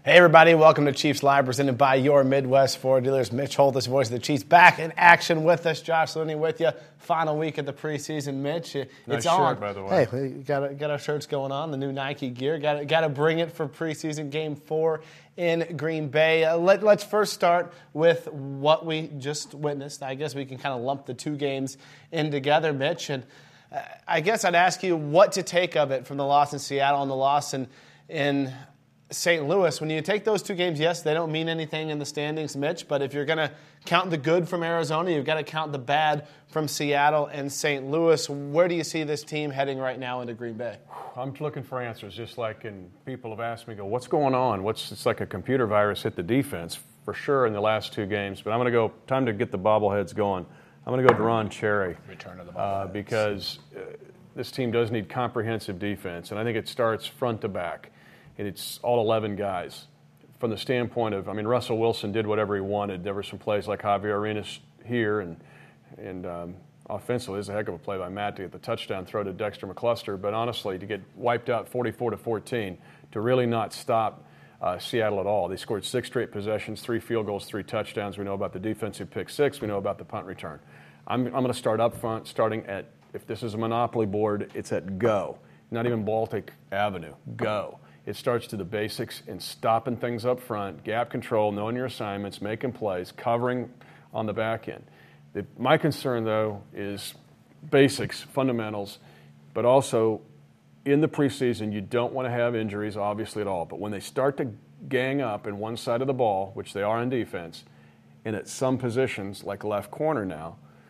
Hey everybody, welcome to Chiefs Live, presented by your Midwest Ford dealers. Mitch Holthus, voice of the Chiefs, back in action with us. Josh Looney with you. Final week of the preseason, Mitch. Nice on. shirt, by the way. Hey, we got our shirts going on, the new Nike gear. Got to bring it for preseason Game 4 in Green Bay. Let's first start with what we just witnessed. I guess we can kind of lump the two games in together, Mitch. And I guess I'd ask you what to take of it from the loss in Seattle and the loss in St. Louis. When you take those two games, yes, they don't mean anything in the standings, Mitch, but if you're going to count the good from Arizona, you've got to count the bad from Seattle and St. Louis. Where do you see this team heading right now into Green Bay? I'm looking for answers, just like people have asked me, what's going on? It's like a computer virus hit the defense, for sure, in the last two games. But I'm going to go, time to get the bobbleheads going. I'm going to go Deron Cherry. Return of the bobbleheads. Because this team does need comprehensive defense, and I think it starts front to back. And it's all 11 guys. From the standpoint of, Russell Wilson did whatever he wanted. There were some plays like Javier Arenas here, and offensively, it's a heck of a play by Matt to get the touchdown throw to Dexter McCluster. But honestly, to get wiped out 44-14, to really not stop Seattle at all. They scored 6 straight possessions, 3 field goals, 3 touchdowns. We know about the defensive pick 6. We know about the punt return. I'm going to start up front, starting at, if this is a monopoly board, it's at go. Not even Baltic Avenue. Go. It starts to the basics in stopping things up front, gap control, knowing your assignments, making plays, covering on the back end. My concern, though, is basics, fundamentals, but also in the preseason, you don't want to have injuries, obviously, at all. But when they start to gang up in one side of the ball, which they are in defense, and at some positions, like left corner now,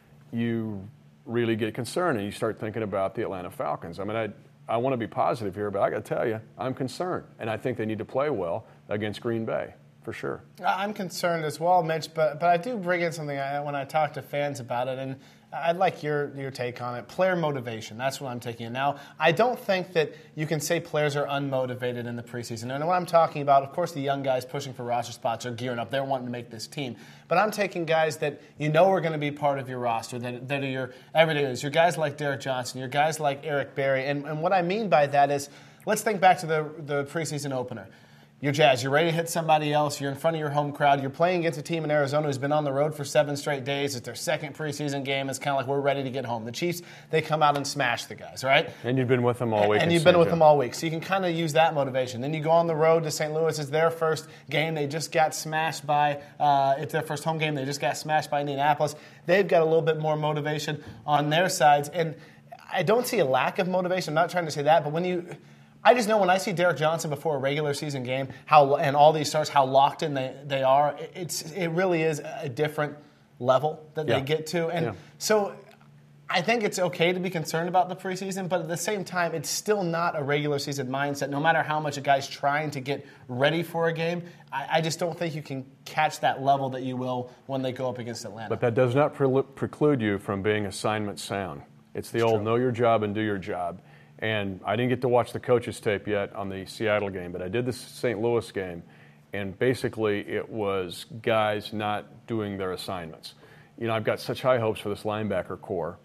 you really get concerned and you start thinking about the Atlanta Falcons. I want to be positive here, but I got to tell you, I'm concerned. And I think they need to play well against Green Bay, for sure. I'm concerned as well, Mitch, but I do bring in something when I talk to fans about it, and I'd like your take on it. Player motivation, that's what I'm taking. Now, I don't think that you can say players are unmotivated in the preseason. And what I'm talking about, of course, the young guys pushing for roster spots are gearing up. They're wanting to make this team. But I'm taking guys that you know are going to be part of your roster, that are your everydayers. Your guys like Derek Johnson, your guys like Eric Berry. And what I mean by that is, let's think back to the preseason opener. You're Jazz. You're ready to hit somebody else. You're in front of your home crowd. You're playing against a team in Arizona who's been on the road for 7 straight days. It's their second preseason game. It's kind of like we're ready to get home. The Chiefs, they come out and smash the guys, right? And you've been with them all week. And you've been with them all week. So you can kind of use that motivation. Then you go on the road to St. Louis. It's their first game. They just got smashed by, it's their first home game. They just got smashed by Indianapolis. They've got a little bit more motivation on their sides. And I don't see a lack of motivation. I'm not trying to say that. But I just know when I see Derek Johnson before a regular season game, and all these stars, how locked in they are. It really is a different level that they get to, and so I think it's okay to be concerned about the preseason, but at the same time, it's still not a regular season mindset. No matter how much a guy's trying to get ready for a game, I just don't think you can catch that level that you will when they go up against Atlanta. But that does not preclude you from being assignment sound. It's the old know your job and do your job. And I didn't get to watch the coaches' tape yet on the Seattle game, but I did the St. Louis game, and basically it was guys not doing their assignments. I've got such high hopes for this linebacker core,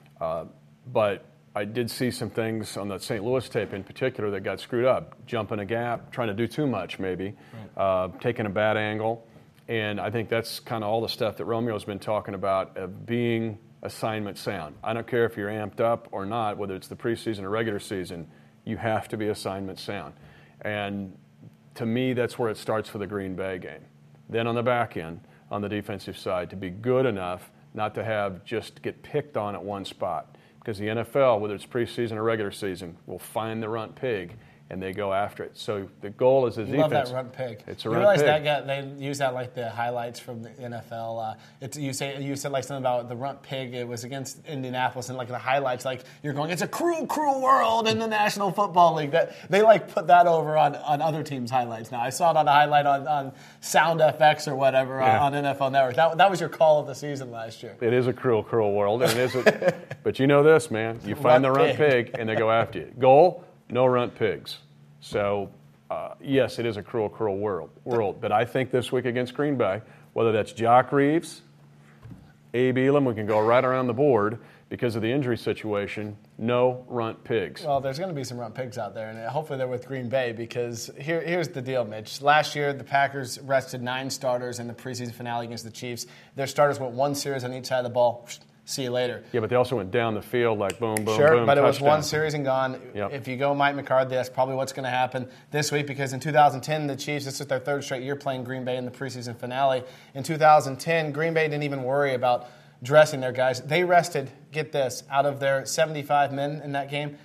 but I did see some things on the St. Louis tape in particular that got screwed up. Jumping a gap, trying to do too much maybe, taking a bad angle, and I think that's kind of all the stuff that Romeo's been talking about of being assignment sound. I don't care if you're amped up or not, whether it's the preseason or regular season, you have to be assignment sound. And to me, that's where it starts for the Green Bay game. Then on the back end, on the defensive side, to be good enough not to have just get picked on at one spot. Because the NFL, whether it's preseason or regular season, will find the runt pig and they go after it. So the goal is the defense. Love that runt pig. It's a runt runt pig. pig. That they use that like the highlights from the NFL. You said like something about the runt pig. It was against Indianapolis, and like the highlights, like you're going, it's a cruel, cruel world in the National Football League. That they like put that over on other teams' highlights. Now I saw it on a highlight on Sound FX or whatever on NFL Network. That was your call of the season last year. It is a cruel, cruel world, and it is. But you know this, man. You find the runt pig, and they go after you. Goal: no runt pigs. So, yes, it is a cruel, cruel world. But I think this week against Green Bay, whether that's Jock Reeves, Abe Elam, we can go right around the board, because of the injury situation, no runt pigs. Well, there's going to be some runt pigs out there, and hopefully they're with Green Bay because here's the deal, Mitch. Last year, the Packers rested 9 starters in the preseason finale against the Chiefs. Their starters went 1 series on each side of the ball. See you later. Yeah, but they also went down the field like boom, boom, sure, boom, but it was touchdown. 1 series and gone. Yep. If you go Mike McCarthy, that's probably what's going to happen this week because in 2010, the Chiefs, this is their 3rd straight year playing Green Bay in the preseason finale. In 2010, Green Bay didn't even worry about dressing their guys. They rested, get this, out of their 75 men in that game,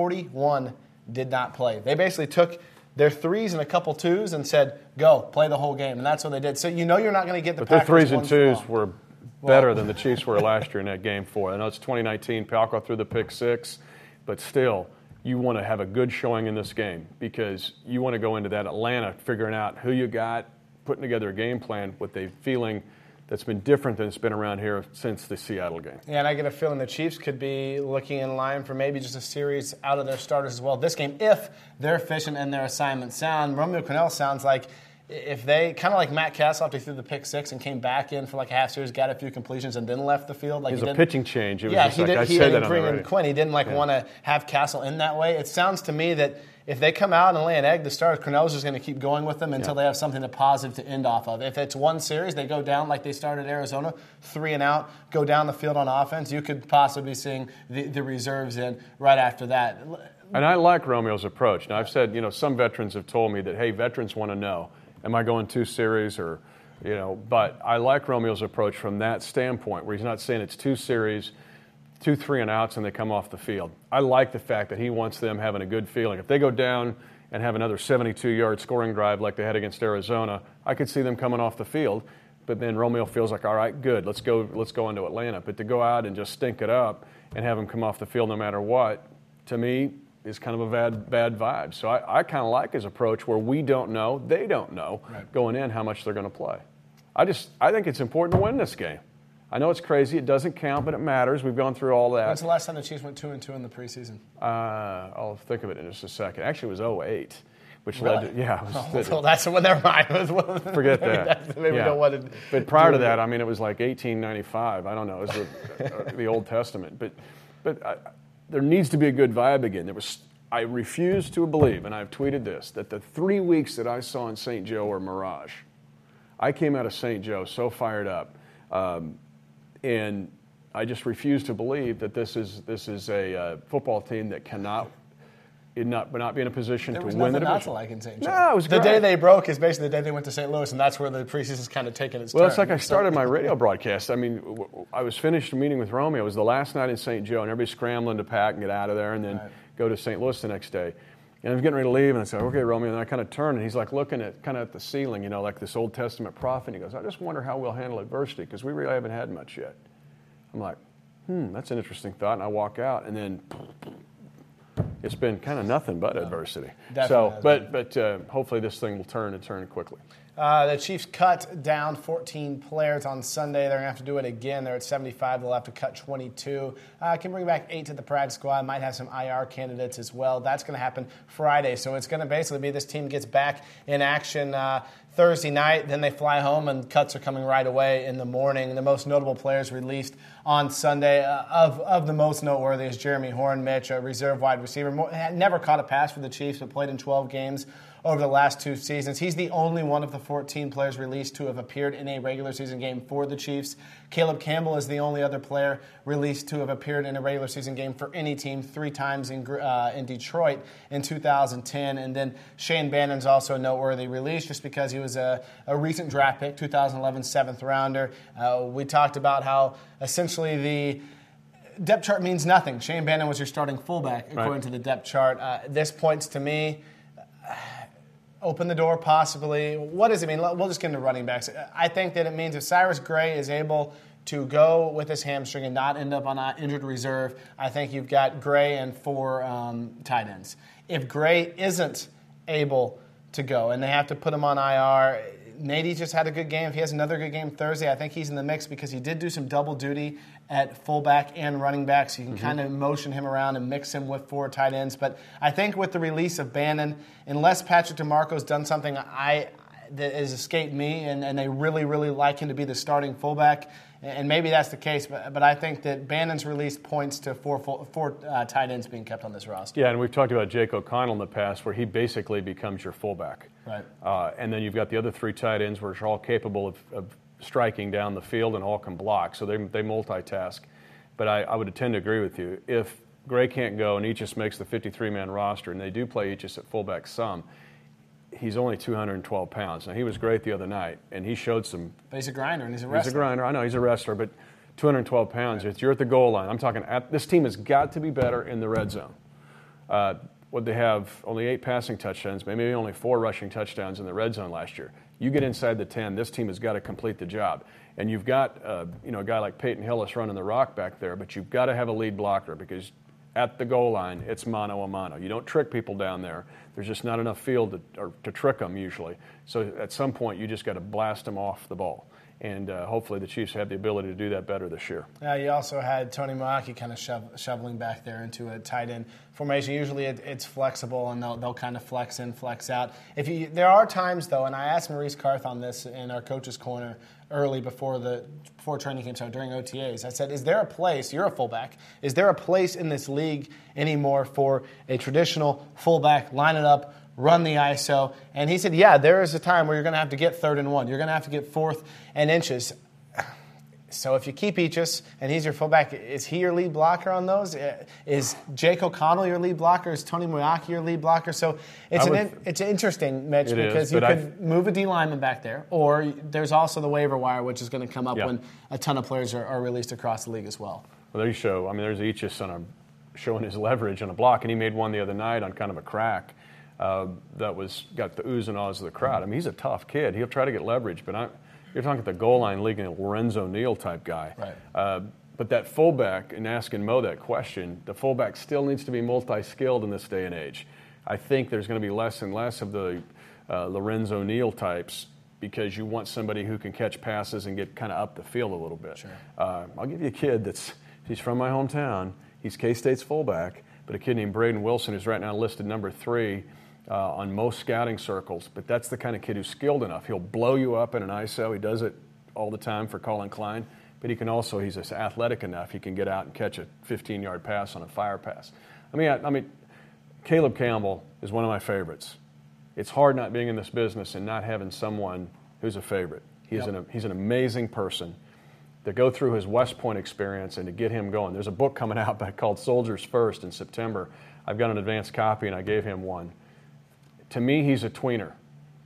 41 did not play. They basically took their 3s and a couple 2s and said, go, play the whole game. And that's what they did. So you know you're not going to get the Packers. But Packers their 3s and 2s were better than the Chiefs were last year in that game 4. I know it's 2019. Palco threw the pick 6, but still, you want to have a good showing in this game because you want to go into that Atlanta figuring out who you got, putting together a game plan with a feeling that's been different than it's been around here since the Seattle game. Yeah, and I get a feeling the Chiefs could be looking in line for maybe just a series out of their starters as well this game if they're efficient and their assignment sound. Romeo Crennel sounds like if they, kind of like Matt Castle after he threw the pick 6 and came back in for like a half series, got a few completions and then left the field. Like it was a pitching change. It was yeah, just he like, did. I He said didn't that bring on the in radio. Quinn. He didn't want to have Castle in that way. It sounds to me that if they come out and lay an egg, the starters, Crennel's just going to keep going with them until they have something positive to end off of. If it's 1 series, they go down like they started Arizona, 3 and out, go down the field on offense, you could possibly be seeing the reserves in right after that. And I like Romeo's approach. Now, I've said, some veterans have told me that, hey, veterans want to know, am I going 2 series or, but I like Romeo's approach from that standpoint where he's not saying it's 2 series, 2 3 and outs, and they come off the field. I like the fact that he wants them having a good feeling. If they go down and have another 72-yard scoring drive like they had against Arizona, I could see them coming off the field. But then Romeo feels like, all right, good, let's go into Atlanta. But to go out and just stink it up and have them come off the field no matter what, to me, is kind of a bad vibe. So I kind of like his approach where we don't know, they don't know going in how much they're going to play. I think it's important to win this game. I know it's crazy. It doesn't count, but it matters. We've gone through all that. When's the last time the Chiefs went 2-2 in the preseason? I'll think of it in just a second. Actually, it was 08, which really? led to, yeah. Well, that's when never mind. Forget that. Maybe we don't want to. But prior to that, I mean, it was like 1895. I don't know. It was the Old Testament. But there needs to be a good vibe again. I refuse to believe, and I've tweeted this, that the 3 weeks that I saw in St. Joe were mirage. I came out of St. Joe so fired up. And I just refuse to believe that this is a football team that cannot not be in a position to win the division. There was nothing not to like in St. Joe. No, it was great. The day they broke is basically the day they went to St. Louis, and that's where the preseason's kind of taken its turn. Well, it's like I started my radio broadcast. I mean, I was finished a meeting with Romeo. It was the last night in St. Joe, and everybody's scrambling to pack and get out of there and then go to St. Louis the next day. And I was getting ready to leave, and I said, okay, Romeo. And I kind of turned, and he's like looking at the ceiling, like this Old Testament prophet. And he goes, I just wonder how we'll handle adversity because we really haven't had much yet. I'm like, that's an interesting thought. And I walk out, and then it's been kind of nothing but adversity. So, but hopefully this thing will turn quickly. The Chiefs cut down 14 players on Sunday. They're going to have to do it again. They're at 75. They'll have to cut 22. Can bring back 8 to the practice squad. Might have some IR candidates as well. That's going to happen Friday. So it's going to basically be this team gets back in action Thursday night. Then they fly home, and cuts are coming right away in the morning. The most notable players released on Sunday of the most noteworthy is Jeremy Horn, Mitch, a reserve wide receiver. Never caught a pass for the Chiefs, but played in 12 games over the last 2 seasons. He's the only one of the 14 players released to have appeared in a regular season game for the Chiefs. Caleb Campbell is the only other player released to have appeared in a regular season game for any team 3 times in Detroit in 2010. And then Shane Bannon's also a noteworthy release just because he was a recent draft pick, 2011 7th rounder. We talked about how essentially the depth chart means nothing. Shane Bannon was your starting fullback according to the depth chart. This points to me... Open the door, possibly. What does it mean? We'll just get into running backs. I think that it means if Cyrus Gray is able to go with his hamstring and not end up on an injured reserve, I think you've got Gray and 4 tight ends. If Gray isn't able to go and they have to put him on IR, Nady just had a good game. If he has another good game Thursday, I think he's in the mix because he did do some double duty at fullback and running back, so you can kind of motion him around and mix him with 4 tight ends. But I think with the release of Bannon, unless Patrick DeMarco's done something that has escaped me, and they really, really like him to be the starting fullback, and maybe that's the case, but I think that Bannon's release points to four tight ends being kept on this roster. Yeah, and we've talked about Jake O'Connell in the past, where he basically becomes your fullback. Right. And then you've got the other 3 tight ends, which are all capable of striking down the field and all can block, so they multitask. But I would tend to agree with you. If Gray can't go and Eachus makes the 53-man roster, and they do play Eachus at fullback some, he's only 212 pounds. Now, he was great the other night, and he showed some. But he's a grinder, and he's a wrestler. He's a grinder. I know, he's a wrestler, but 212 pounds, if you're at the goal line, I'm talking, this team has got to be better in the red zone. Would they have only 8 passing touchdowns, maybe only 4 rushing touchdowns in the red zone last year? You get inside the 10, this team has got to complete the job. And you've got a guy like Peyton Hillis running the rock back there, but you've got to have a lead blocker because at the goal line, it's mano a mano. You don't trick people down there. There's just not enough field to trick them usually. So at some point, you just got to blast them off the ball. And hopefully the Chiefs have the ability to do that better this year. Yeah, you also had Tony Moaki kind of shoveling back there into a tight end formation. Usually it's flexible, and they'll kind of flex in, flex out. There are times, though, and I asked Maurice Karth on this in our coach's corner early before training camp started, during OTAs. I said, is there a place, you're a fullback, is there a place in this league anymore for a traditional fullback, line it up, run the ISO? And he said, yeah, there is a time where you're going to have to get 3rd and 1. You're going to have to get 4th and inches. So if you keep Eachus and he's your fullback, is he your lead blocker on those? Is Jake O'Connell your lead blocker? Is Tony Moaki your lead blocker? So it's interesting, Mitch, because you could move a D lineman back there, or there's also the waiver wire, which is going to come up when a ton of players are released across the league as well. Well, there you show. I mean, there's Eachus showing his leverage on a block, and he made one the other night on kind of a crack. That got the oohs and ahs of the crowd. I mean, he's a tough kid. He'll try to get leverage, but you're talking at the goal line league, a Lorenzo Neal type guy. Right. But that fullback, and asking Mo that question, the fullback still needs to be multi-skilled in this day and age. I think there's going to be less and less of the Lorenzo Neal types because you want somebody who can catch passes and get kind of up the field a little bit. Sure. I'll give you a kid he's from my hometown. He's K-State's fullback, but a kid named Braden Wilson who's right now listed number 3 on most scouting circles, but that's the kind of kid who's skilled enough. He'll blow you up in an ISO. He does it all the time for Colin Klein, but he's just athletic enough. He can get out and catch a 15-yard pass on a fire pass. I mean, Caleb Campbell is one of my favorites. It's hard not being in this business and not having someone who's a favorite. He's an amazing person. To go through his West Point experience and to get him going. There's a book coming out called Soldiers First in September. I've got an advanced copy, and I gave him one. To me, he's a tweener.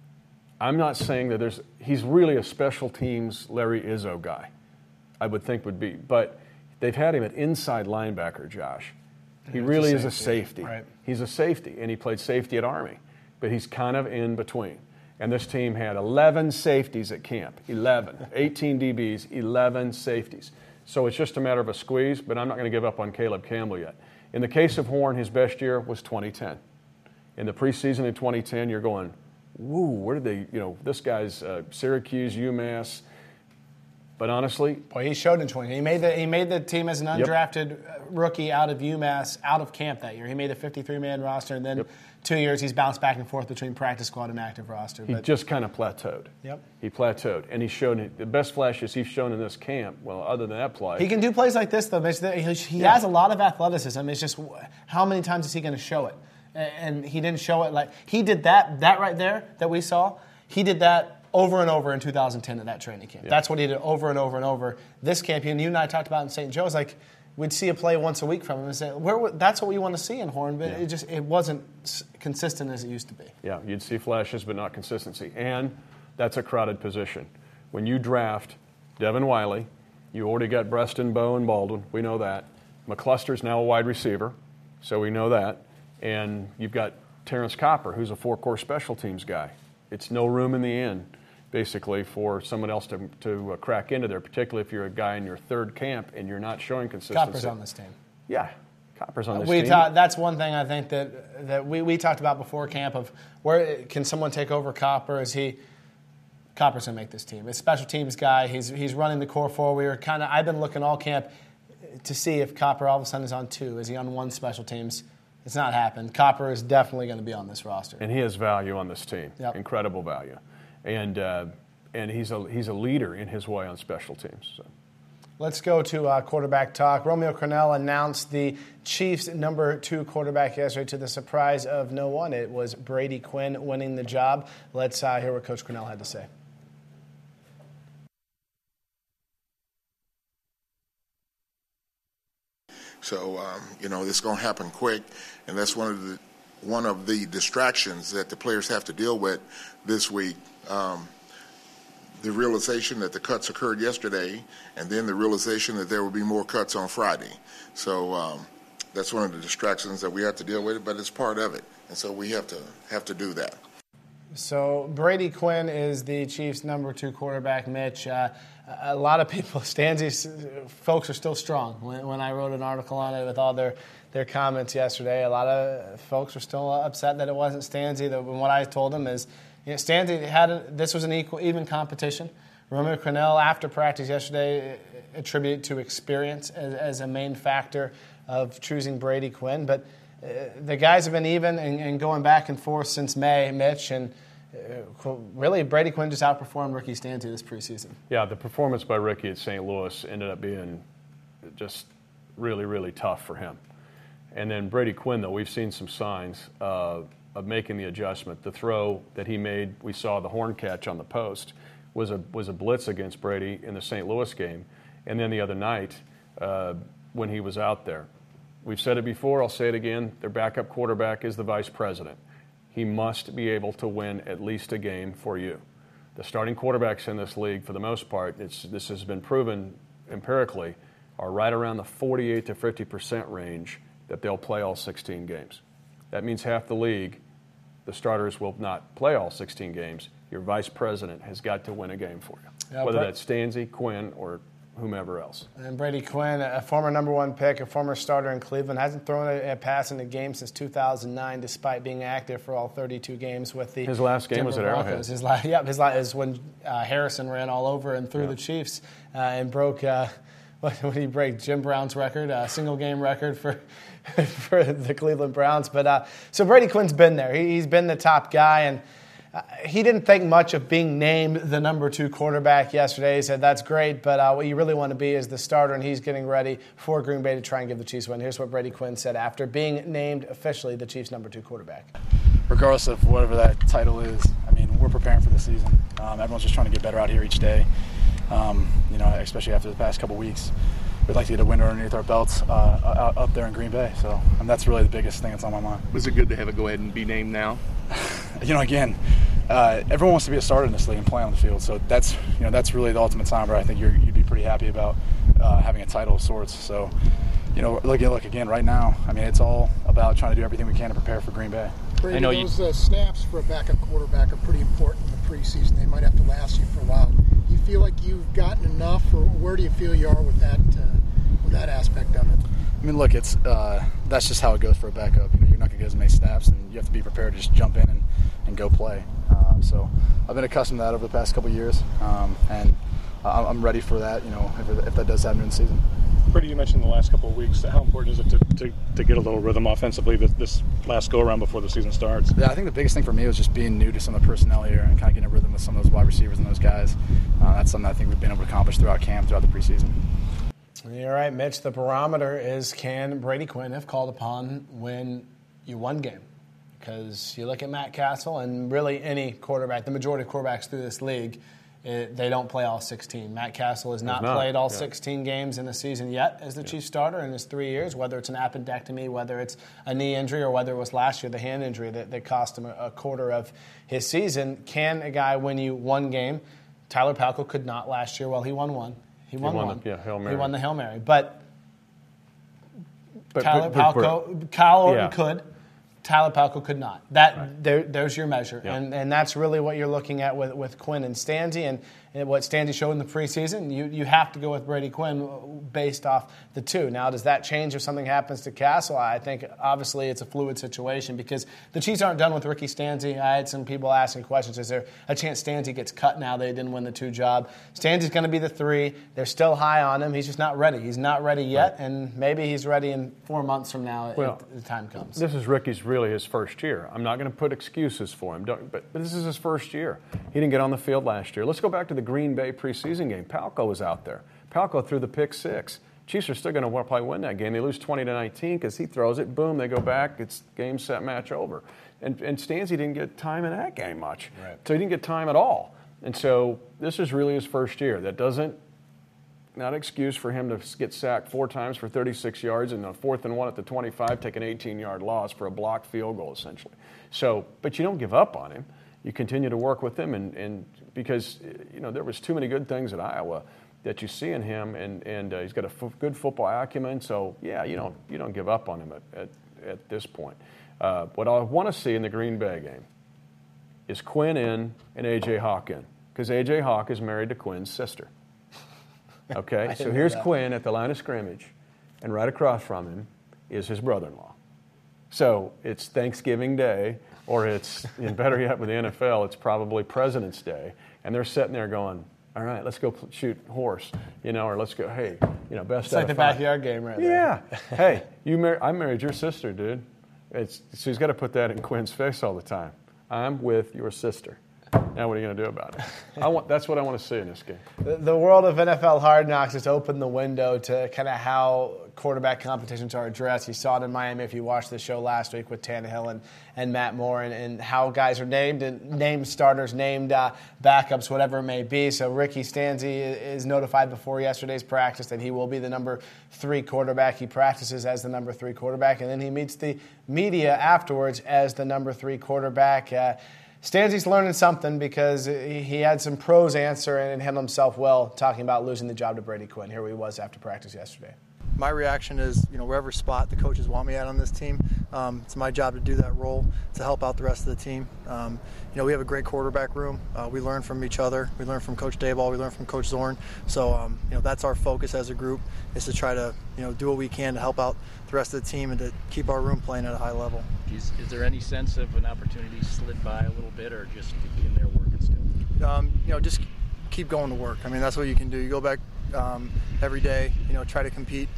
I'm not saying that he's really a special teams Larry Izzo guy, I would think would be. But they've had him at inside linebacker, Josh. He really is a safety. Right. He's a safety, and he played safety at Army. But he's kind of in between. And this team had 11 safeties at camp. 11. 18 DBs, 11 safeties. So it's just a matter of a squeeze, but I'm not going to give up on Caleb Campbell yet. In the case of Horn, his best year was 2010. In the preseason in 2010, you're going, woo, where did they, this guy's Syracuse, UMass. But honestly, boy, he showed in 20. He made the team as an undrafted rookie out of UMass, out of camp that year. He made the 53-man roster, and then 2 years he's bounced back and forth between practice squad and active roster. He just kind of plateaued. Yep. He plateaued, and he showed the best flashes he's shown in this camp. Well, other than that play, he can do plays like this though, Mitch. He has a lot of athleticism. It's just how many times is he going to show it? And he didn't show it like he did that right there that we saw. He did that over and over in 2010 at that training camp. Yeah. That's what he did over and over and over. This camp, you and I talked about in St. Joe's, like we'd see a play once a week from him and say, that's what we want to see in Horn, but it wasn't consistent as it used to be. Yeah, you'd see flashes, but not consistency. And that's a crowded position. When you draft Devin Wiley, you already got Preston, Bowe, and Baldwin. We know that. McCluster's now a wide receiver, so we know that. And you've got Terrence Copper, who's a 4-core special teams guy. It's no room in the end, basically, for someone else to crack into there, particularly if you're a guy in your 3rd camp and you're not showing consistency. Copper's on this team. Yeah, Copper's on this team. That's one thing I think that we talked about before camp of where can someone take over Copper? Copper's going to make this team. He's a special teams guy. He's running the core 4. I've been looking all camp to see if Copper all of a sudden is on 2. Is he on 1 special teams? It's not happened. Copper is definitely going to be on this roster. And he has value on this team, incredible value. And he's a leader in his way on special teams. So. Let's go to quarterback talk. Romeo Crennel announced the Chiefs' number 2 quarterback yesterday to the surprise of no one. It was Brady Quinn winning the job. Let's hear what Coach Crennel had to say. So, it's going to happen quick, and that's one of the distractions that the players have to deal with this week. The realization that the cuts occurred yesterday, and then the realization that there will be more cuts on Friday. So that's one of the distractions that we have to deal with, but it's part of it, and so we have to do that. So Brady Quinn is the Chiefs' number 2 quarterback, Mitch. A lot of people, Stanzi's folks are still strong. When I wrote an article on it with all their comments yesterday, a lot of folks were still upset that it wasn't Stanzi. What I told them is, Stanzi this was an even competition. Romeo Crennel, after practice yesterday, attributed to experience as a main factor of choosing Brady Quinn. But the guys have been even and going back and forth since May, Mitch, and really Brady Quinn just outperformed Ricky Stanzi this preseason. Yeah, the performance by Ricky at St. Louis ended up being just really, really tough for him. And then Brady Quinn, though, we've seen some signs of making the adjustment. The throw that he made, we saw the horn catch on the post, was a blitz against Brady in the St. Louis game. And then the other night when he was out there. We've said it before, I'll say it again, their backup quarterback is the vice president. He must be able to win at least a game for you. The starting quarterbacks in this league, for the most part, this has been proven empirically, are right around the 48 to 50% range that they'll play all 16 games. That means half the league, the starters will not play all 16 games. Your vice president has got to win a game for you, whether that's Stanzi, Quinn, or whomever else. And Brady Quinn, a former number 1 pick, a former starter in Cleveland, hasn't thrown a pass in a game since 2009, despite being active for all 32 games with the His last game was at Arrowhead. His last is when Harrison ran all over and threw the Chiefs and broke. What did he break? Jim Brown's record, single game record for the Cleveland Browns. But so Brady Quinn's been there. He's been the top guy, and he didn't think much of being named the number 2 quarterback yesterday. He said, that's great, but what you really want to be is the starter, and he's getting ready for Green Bay to try and give the Chiefs a win. Here's what Brady Quinn said after being named officially the Chiefs' number 2 quarterback. Regardless of whatever that title is, we're preparing for the season. Everyone's just trying to get better out here each day, especially after the past couple weeks. We'd like to get a win underneath our belts up there in Green Bay. So that's really the biggest thing that's on my mind. Was it good to have it go ahead and be named now? Again, everyone wants to be a starter in this league and play on the field. So that's really the ultimate time where I think you'd be pretty happy about having a title of sorts. So, look again right now. It's all about trying to do everything we can to prepare for Green Bay. Brady, those snaps for a backup quarterback are pretty important in the preseason. They might have to last you for a while. Do you feel like you've gotten enough, or where do you feel you are with that aspect of it? Look, it's that's just how it goes for a backup. You're not going to get as many snaps, and you have to be prepared to just jump in and go play. So I've been accustomed to that over the past couple of years, and I'm ready for that. If that does happen in the season. Brady, you mentioned the last couple of weeks. How important is it to get a little rhythm offensively this last go-around before the season starts? Yeah, I think the biggest thing for me was just being new to some of the personnel here and kind of getting a rhythm with some of those wide receivers and those guys. That's something I think we've been able to accomplish throughout camp, throughout the preseason. You're right, Mitch. The barometer is, can Brady Quinn, if called upon, win you one game? Because you look at Matt Castle and really any quarterback, the majority of quarterbacks through this league, they don't play all 16. Matt Castle has not played all 16 games in the season yet as the Chiefs starter in his 3 years, whether it's an appendectomy, whether it's a knee injury, or whether it was last year, the hand injury that cost him a quarter of his season. Can a guy win you one game? Tyler Palko could not last year. Well, he won one. He won one. Hail Mary. He won the Hail Mary. But Tyler Palko, Kyle Orton could. Tyler Palko could not. There's your measure. Yep. And that's really what you're looking at with Quinn and Stanzi. And what Stanzi showed in the preseason, you have to go with Brady Quinn based off the two. Now, does that change if something happens to Castle? I think, obviously, it's a fluid situation because the Chiefs aren't done with Ricky Stanzi. I had some people asking questions. Is there a chance Stanzi gets cut now they didn't win the 2 job? Stanzi's going to be the 3. They're still high on him. He's just not ready. He's not ready yet, and maybe he's ready in 4 months from now if the time comes. This is Ricky's really his first year. I'm not going to put excuses for him, but this is his first year. He didn't get on the field last year. Let's go back to the Green Bay preseason game. Palko was out there. Palko threw the pick 6. Chiefs are still going to probably win that game. They lose 20-19 because he throws it. Boom, they go back. It's game, set, match over. And Stanzi didn't get time in that game much. Right. So he didn't get time at all. And so this is really his first year. That doesn't not an excuse for him to get sacked 4 times for 36 yards and a 4th and 1 at the 25, take an 18-yard loss for a blocked field goal, essentially. So, but you don't give up on him. You continue to work with him, and because there was too many good things at Iowa that you see in him, and he's got a good football acumen. So yeah, you don't give up on him at this point. What I want to see in the Green Bay game is Quinn in and A.J. Hawk in, because A.J. Hawk is married to Quinn's sister. Okay, so here's Quinn at the line of scrimmage, and right across from him is his brother-in-law. So it's Thanksgiving Day, or it's, and better yet with the NFL, it's probably President's Day, and they're sitting there going, all right, let's go shoot horse, or let's go, hey, best It's like the backyard game right there. Yeah. Hey, I married your sister, dude. So he's got to put that in Quinn's face all the time. I'm with your sister. Now what are you going to do about it? That's what I want to see in this game. The world of NFL Hard Knocks has opened the window to kind of how quarterback competitions are addressed. You saw it in Miami if you watched the show last week with Tannehill and Matt Moore, and how guys are named, and named starters, named backups, whatever it may be. So Ricky Stanzi is notified before yesterday's practice that he will be the number 3 quarterback. He practices as the number 3 quarterback, and then he meets the media afterwards as the number 3 quarterback. Stanzi's learning something because he had some pros answer and handled himself well, talking about losing the job to Brady Quinn. Here he was after practice yesterday. My reaction is, wherever spot the coaches want me at on this team, it's my job to do that role, to help out the rest of the team. We have a great quarterback room. We learn from each other. We learn from Coach Daboll. We learn from Coach Zorn. So, that's our focus as a group, is to try to, do what we can to help out the rest of the team and to keep our room playing at a high level. Is there any sense of an opportunity slid by a little bit, or just in there working still? Just keep going to work. I mean, that's what you can do. You go back every day, try to compete,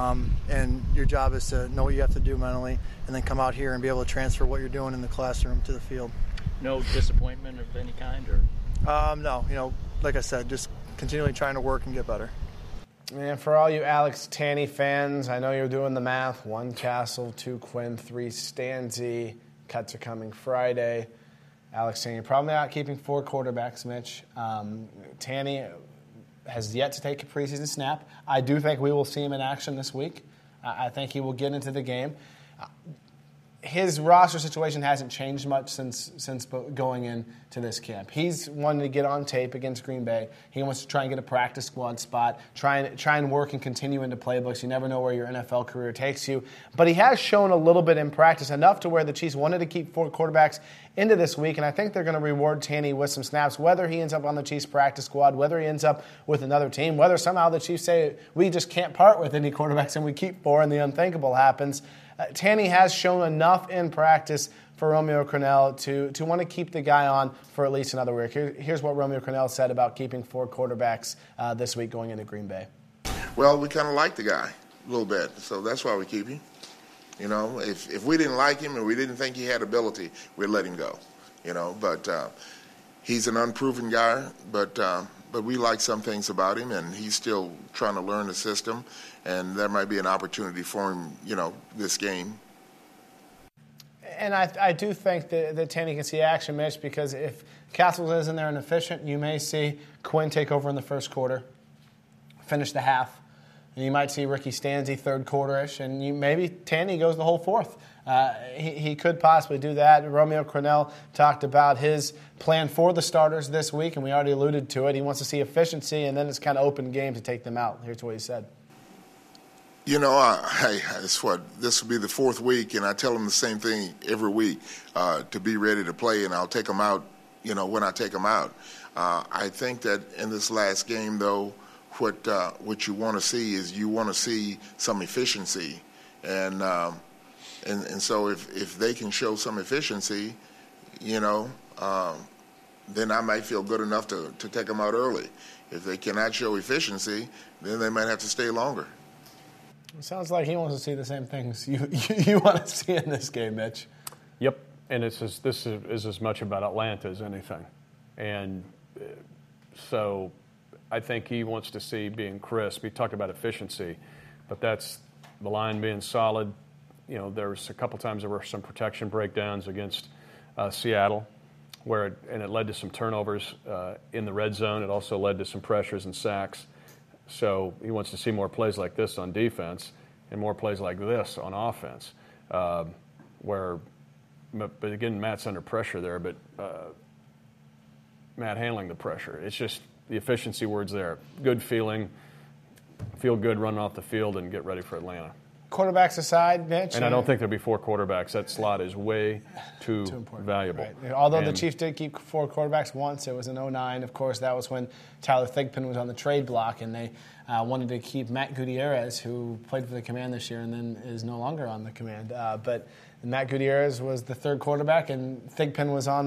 and your job is to know what you have to do mentally, and then come out here and be able to transfer what you're doing in the classroom to the field. No disappointment of any kind, or? No. Like I said, just continually trying to work and get better. And for all you Alex Tanney fans, I know you're doing the math. 1 Castle, 2 Quinn, 3 Stanzi. Cuts are coming Friday. Alex Tanney, you're probably not keeping 4 quarterbacks, Mitch. Tanney has yet to take a preseason snap. I do think we will see him in action this week. I think he will get into the game. His roster situation hasn't changed much since going into this camp. He's wanted to get on tape against Green Bay. He wants to try and get a practice squad spot, try and work and continue into playbooks. You never know where your NFL career takes you. But he has shown a little bit in practice, enough to where the Chiefs wanted to keep 4 quarterbacks into this week, and I think they're going to reward Tanney with some snaps, whether he ends up on the Chiefs practice squad, whether he ends up with another team, whether somehow the Chiefs say we just can't part with any quarterbacks and we keep 4 and the unthinkable happens. Tanney has shown enough in practice for Romeo Crennel to want to keep the guy on for at least another week. Here's what Romeo Crennel said about keeping 4 quarterbacks this week going into Green Bay. Well, we kind of like the guy a little bit, so that's why we keep him. If we didn't like him and we didn't think he had ability, we'd let him go. But he's an unproven guy, but we like some things about him, and he's still trying to learn the system, and there might be an opportunity for him, this game. And I do think that Tanney can see action, Mitch, because if Castles isn't there and efficient, you may see Quinn take over in the first quarter, finish the half. And you might see Ricky Stanzi third quarter-ish, and maybe Tanney goes the whole fourth. He could possibly do that. Romeo Crennel talked about his plan for the starters this week, and we already alluded to it. He wants to see efficiency, and then it's kind of open game to take them out. Here's what he said. This will be the 4th week, and I tell them the same thing every week, to be ready to play, and I'll take them out, when I take them out. I think that in this last game, though, what you want to see is you want to see some efficiency, and so if they can show some efficiency, then I might feel good enough to take them out early. If they cannot show efficiency, then they might have to stay longer. It sounds like he wants to see the same things you want to see in this game, Mitch. Yep, and this is as much about Atlanta as anything, and so I think he wants to see being crisp. He talked about efficiency, but that's the line being solid. You know, there was a couple times there were some protection breakdowns against Seattle, where it led to some turnovers in the red zone. It also led to some pressures and sacks. So he wants to see more plays like this on defense and more plays like this on offense, but again, Matt's under pressure there, but Matt handling the pressure. It's just the efficiency words there. Good feeling, feel good running off the field and get ready for Atlanta. Quarterbacks aside, Mitch. And I don't think there'll be 4 quarterbacks. That slot is way too valuable. Right. Although the Chiefs did keep 4 quarterbacks once, it was in 2009. Of course, that was when Tyler Thigpen was on the trade block, and they wanted to keep Matt Gutierrez, who played for the Command this year and then is no longer on the Command. But Matt Gutierrez was the 3rd quarterback, and Thigpen was on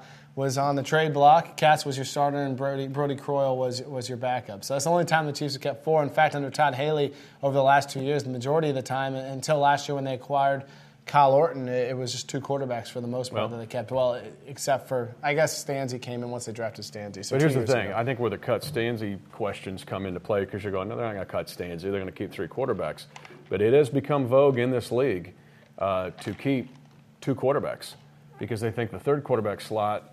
the trade block. Katz was your starter, and Brody Croyle was your backup. So that's the only time the Chiefs have kept 4. In fact, under Todd Haley, over the last 2 years, the majority of the time, until last year when they acquired Kyle Orton, it was just 2 quarterbacks for the most part that they kept. Well, except for, I guess, Stanzi came in once they drafted Stanzi. So but here's the thing. I think where the cut Stanzi questions come into play, because you're going, no, they're not going to cut Stanzi. They're going to keep 3 quarterbacks. But it has become vogue in this league to keep 2 quarterbacks because they think the 3rd quarterback slot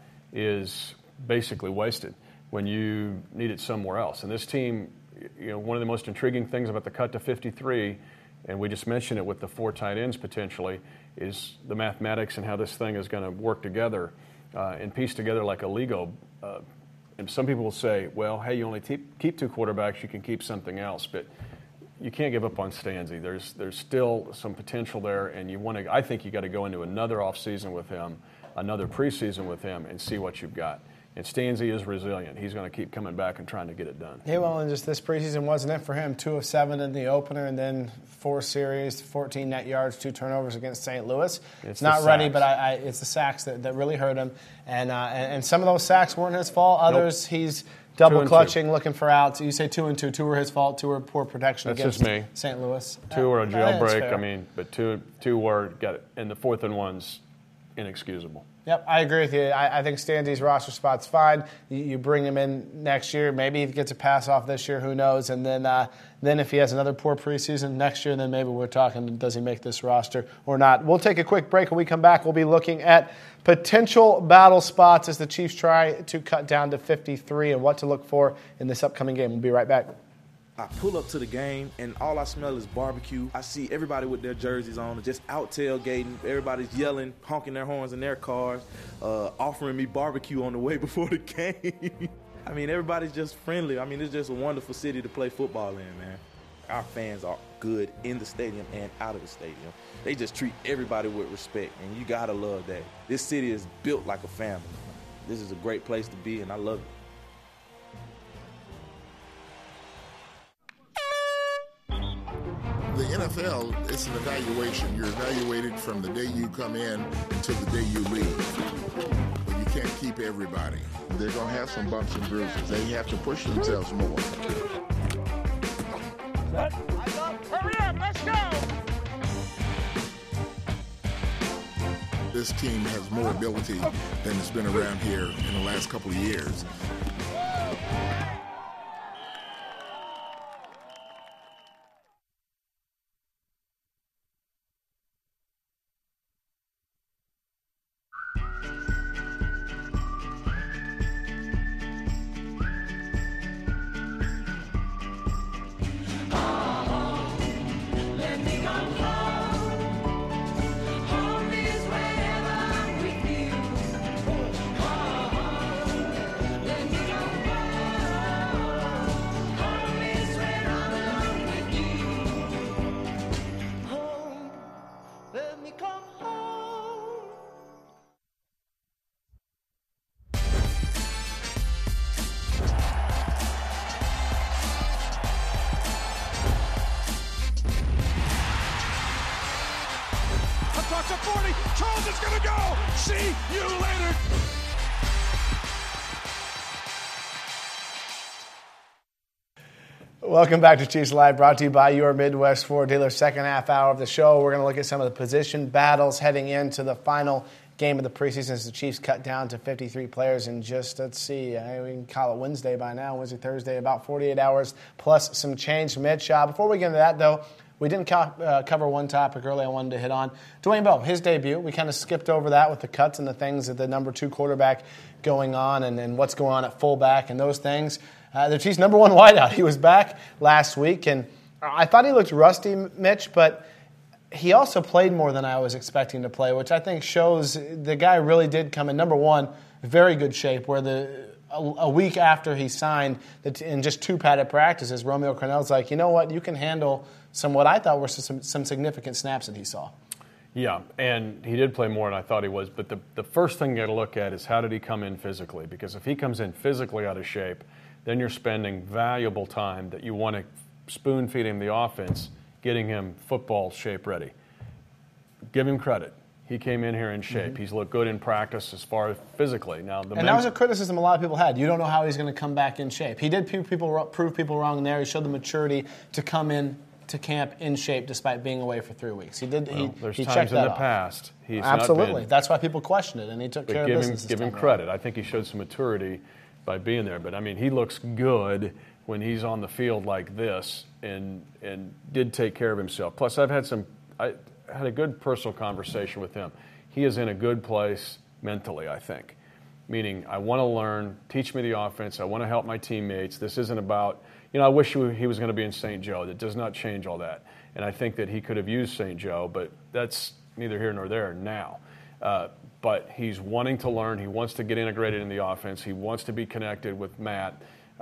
is basically wasted when you need it somewhere else. And this team, you know, one of the most intriguing things about the cut to 53, and we just mentioned it with the 4 tight ends potentially, is the mathematics and how this thing is going to work together and piece together like a Lego. And some people will say, well, hey, you only keep 2 quarterbacks, you can keep something else. But you can't give up on Stanzi. There's still some potential there, and I think you got to go into another offseason with him, another preseason with him, and see what you've got. And Stanzi is resilient. He's going to keep coming back and trying to get it done. Yeah, well, and just this preseason wasn't it for him. 2 of 7 in the opener, and then 4 series, 14 net yards, 2 turnovers against St. Louis. It's not ready, but it's the sacks that really hurt him. And some of those sacks weren't his fault. Others, he's double clutching, looking for outs. You say 2 and 2. 2 were his fault. 2 were poor protection against St. Louis. 2 were a jailbreak. I mean, but two were got it, and the 4th and 1's inexcusable. Yep, I agree with you. I think Stanzi's roster spot's fine. You bring him in next year. Maybe he gets a pass off this year. Who knows? And then if he has another poor preseason next year, then maybe we're talking, does he make this roster or not? We'll take a quick break. When we come back, we'll be looking at potential battle spots as the Chiefs try to cut down to 53 and what to look for in this upcoming game. We'll be right back. I pull up to the game, and all I smell is barbecue. I see everybody with their jerseys on, just out tailgating. Everybody's yelling, honking their horns in their cars, offering me barbecue on the way before the game. I mean, everybody's just friendly. I mean, it's just a wonderful city to play football in, man. Our fans are good in the stadium and out of the stadium. They just treat everybody with respect, and you got to love that. This city is built like a family. This is a great place to be, and I love it. The NFL, it's an evaluation. You're evaluated from the day you come in until the day you leave. But you can't keep everybody. They're going to have some bumps and bruises. They have to push themselves more. Hurry up, let's go! This team has more ability than has been around here in the last couple of years. Across the 40, Charles is going to go! See you later! Welcome back to Chiefs Live, brought to you by your Midwest Ford dealer. Second half hour of the show, we're going to look at some of the position battles heading into the final game of the preseason as the Chiefs cut down to 53 players in just, let's see, we can call it Wednesday by now, Wednesday, Thursday, about 48 hours plus some change. Mitch, before we get into that, though, we didn't cover one topic earlier I wanted to hit on. Dwayne Bowe, his debut. We kind of skipped over that with the cuts and the things of the number 2 quarterback going on and what's going on at fullback and those things. The Chiefs' number 1 wideout. He was back last week, and I thought he looked rusty, Mitch, but he also played more than I was expecting to play, which I think shows the guy really did come in, number 1, very good shape, where a week after he signed, in just 2 padded practices, Romeo Crennel's like, you know what, you can handle what I thought were some significant snaps that he saw. Yeah, and he did play more than I thought he was, but the first thing you got to look at is how did he come in physically? Because if he comes in physically out of shape, then you're spending valuable time that you want to spoon-feed him the offense, getting him football shape ready. Give him credit. He came in here in shape. Mm-hmm. He's looked good in practice as far as physically. Now, that was a criticism a lot of people had. You don't know how he's going to come back in shape. He did prove people wrong there. He showed the maturity to come in to camp in shape despite being away for 3 weeks. He did. There's he times checked in that the off. past he's absolutely. Not been, that's why people questioned it, and he took care of business. Give him credit. I think he showed some maturity by being there. But I mean, he looks good when he's on the field like this, and did take care of himself. Plus, I had a good personal conversation with him. He is in a good place mentally, I think. Meaning, I want to learn, teach me the offense, I want to help my teammates. This isn't about, I wish he was going to be in St. Joe. That does not change all that. And I think that he could have used St. Joe, but that's neither here nor there now. But he's wanting to learn. He wants to get integrated in the offense. He wants to be connected with Matt.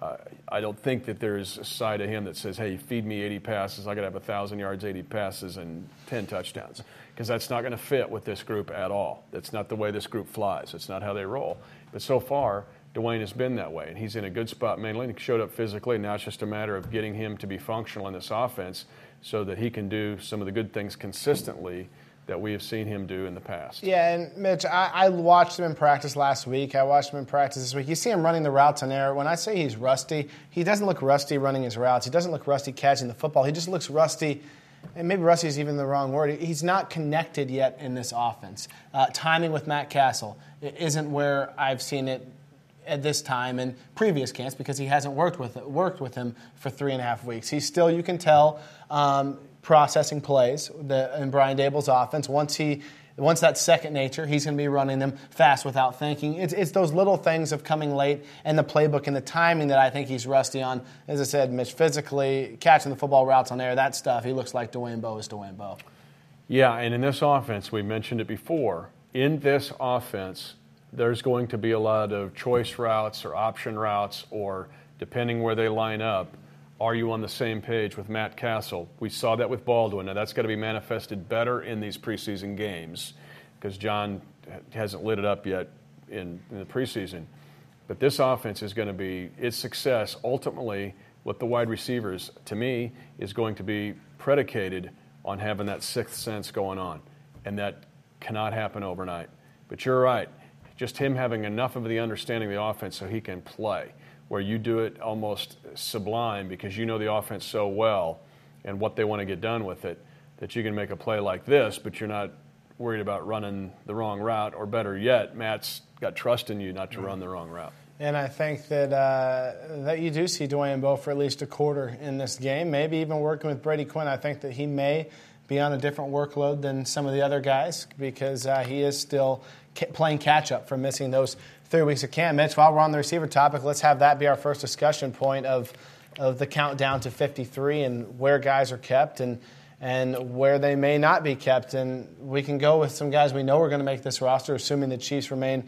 I don't think that there's a side of him that says, hey, feed me 80 passes. I got to have 1,000 yards, 80 passes, and 10 touchdowns. Because that's not going to fit with this group at all. That's not the way this group flies. It's not how they roll. But so far, Dwayne has been that way. And he's in a good spot mainly. He showed up physically. Now it's just a matter of getting him to be functional in this offense so that he can do some of the good things consistently that we have seen him do in the past. Yeah, and Mitch, I watched him in practice last week. I watched him in practice this week. You see him running the routes on air. When I say he's rusty, he doesn't look rusty running his routes. He doesn't look rusty catching the football. He just looks rusty, and maybe rusty is even the wrong word. He's not connected yet in this offense. Timing with Matt Castle isn't where I've seen it at this time in previous camps because he hasn't worked with him for 3.5 weeks. He's still, you can tell, processing plays in Brian Daboll's offense. Once that's second nature, he's going to be running them fast without thinking. It's those little things of coming late and the playbook and the timing that I think he's rusty on. As I said, Mitch, physically, catching the football routes on air, that stuff, he looks like Dwayne Bowe is Dwayne Bowe. Yeah, and in this offense, we mentioned it before, in this offense, there's going to be a lot of choice routes or option routes or depending where they line up. Are you on the same page with Matt Castle? We saw that with Baldwin. Now, that's got to be manifested better in these preseason games because John hasn't lit it up yet in the preseason. But this offense is going to be its success ultimately with the wide receivers, to me, is going to be predicated on having that sixth sense going on. And that cannot happen overnight. But you're right. Just him having enough of the understanding of the offense so he can play, where you do it almost sublime because you know the offense so well and what they want to get done with it, that you can make a play like this, but you're not worried about running the wrong route, or better yet, Matt's got trust in you not to run the wrong route. And I think that you do see Dwayne Bowe for at least a quarter in this game, maybe even working with Brady Quinn. I think that he may be on a different workload than some of the other guys because he is still playing catch-up from missing those 3 weeks of camp. Mitch, while we're on the receiver topic, let's have that be our first discussion point of the countdown to 53 and where guys are kept and where they may not be kept. And we can go with some guys we know are going to make this roster, assuming the Chiefs remain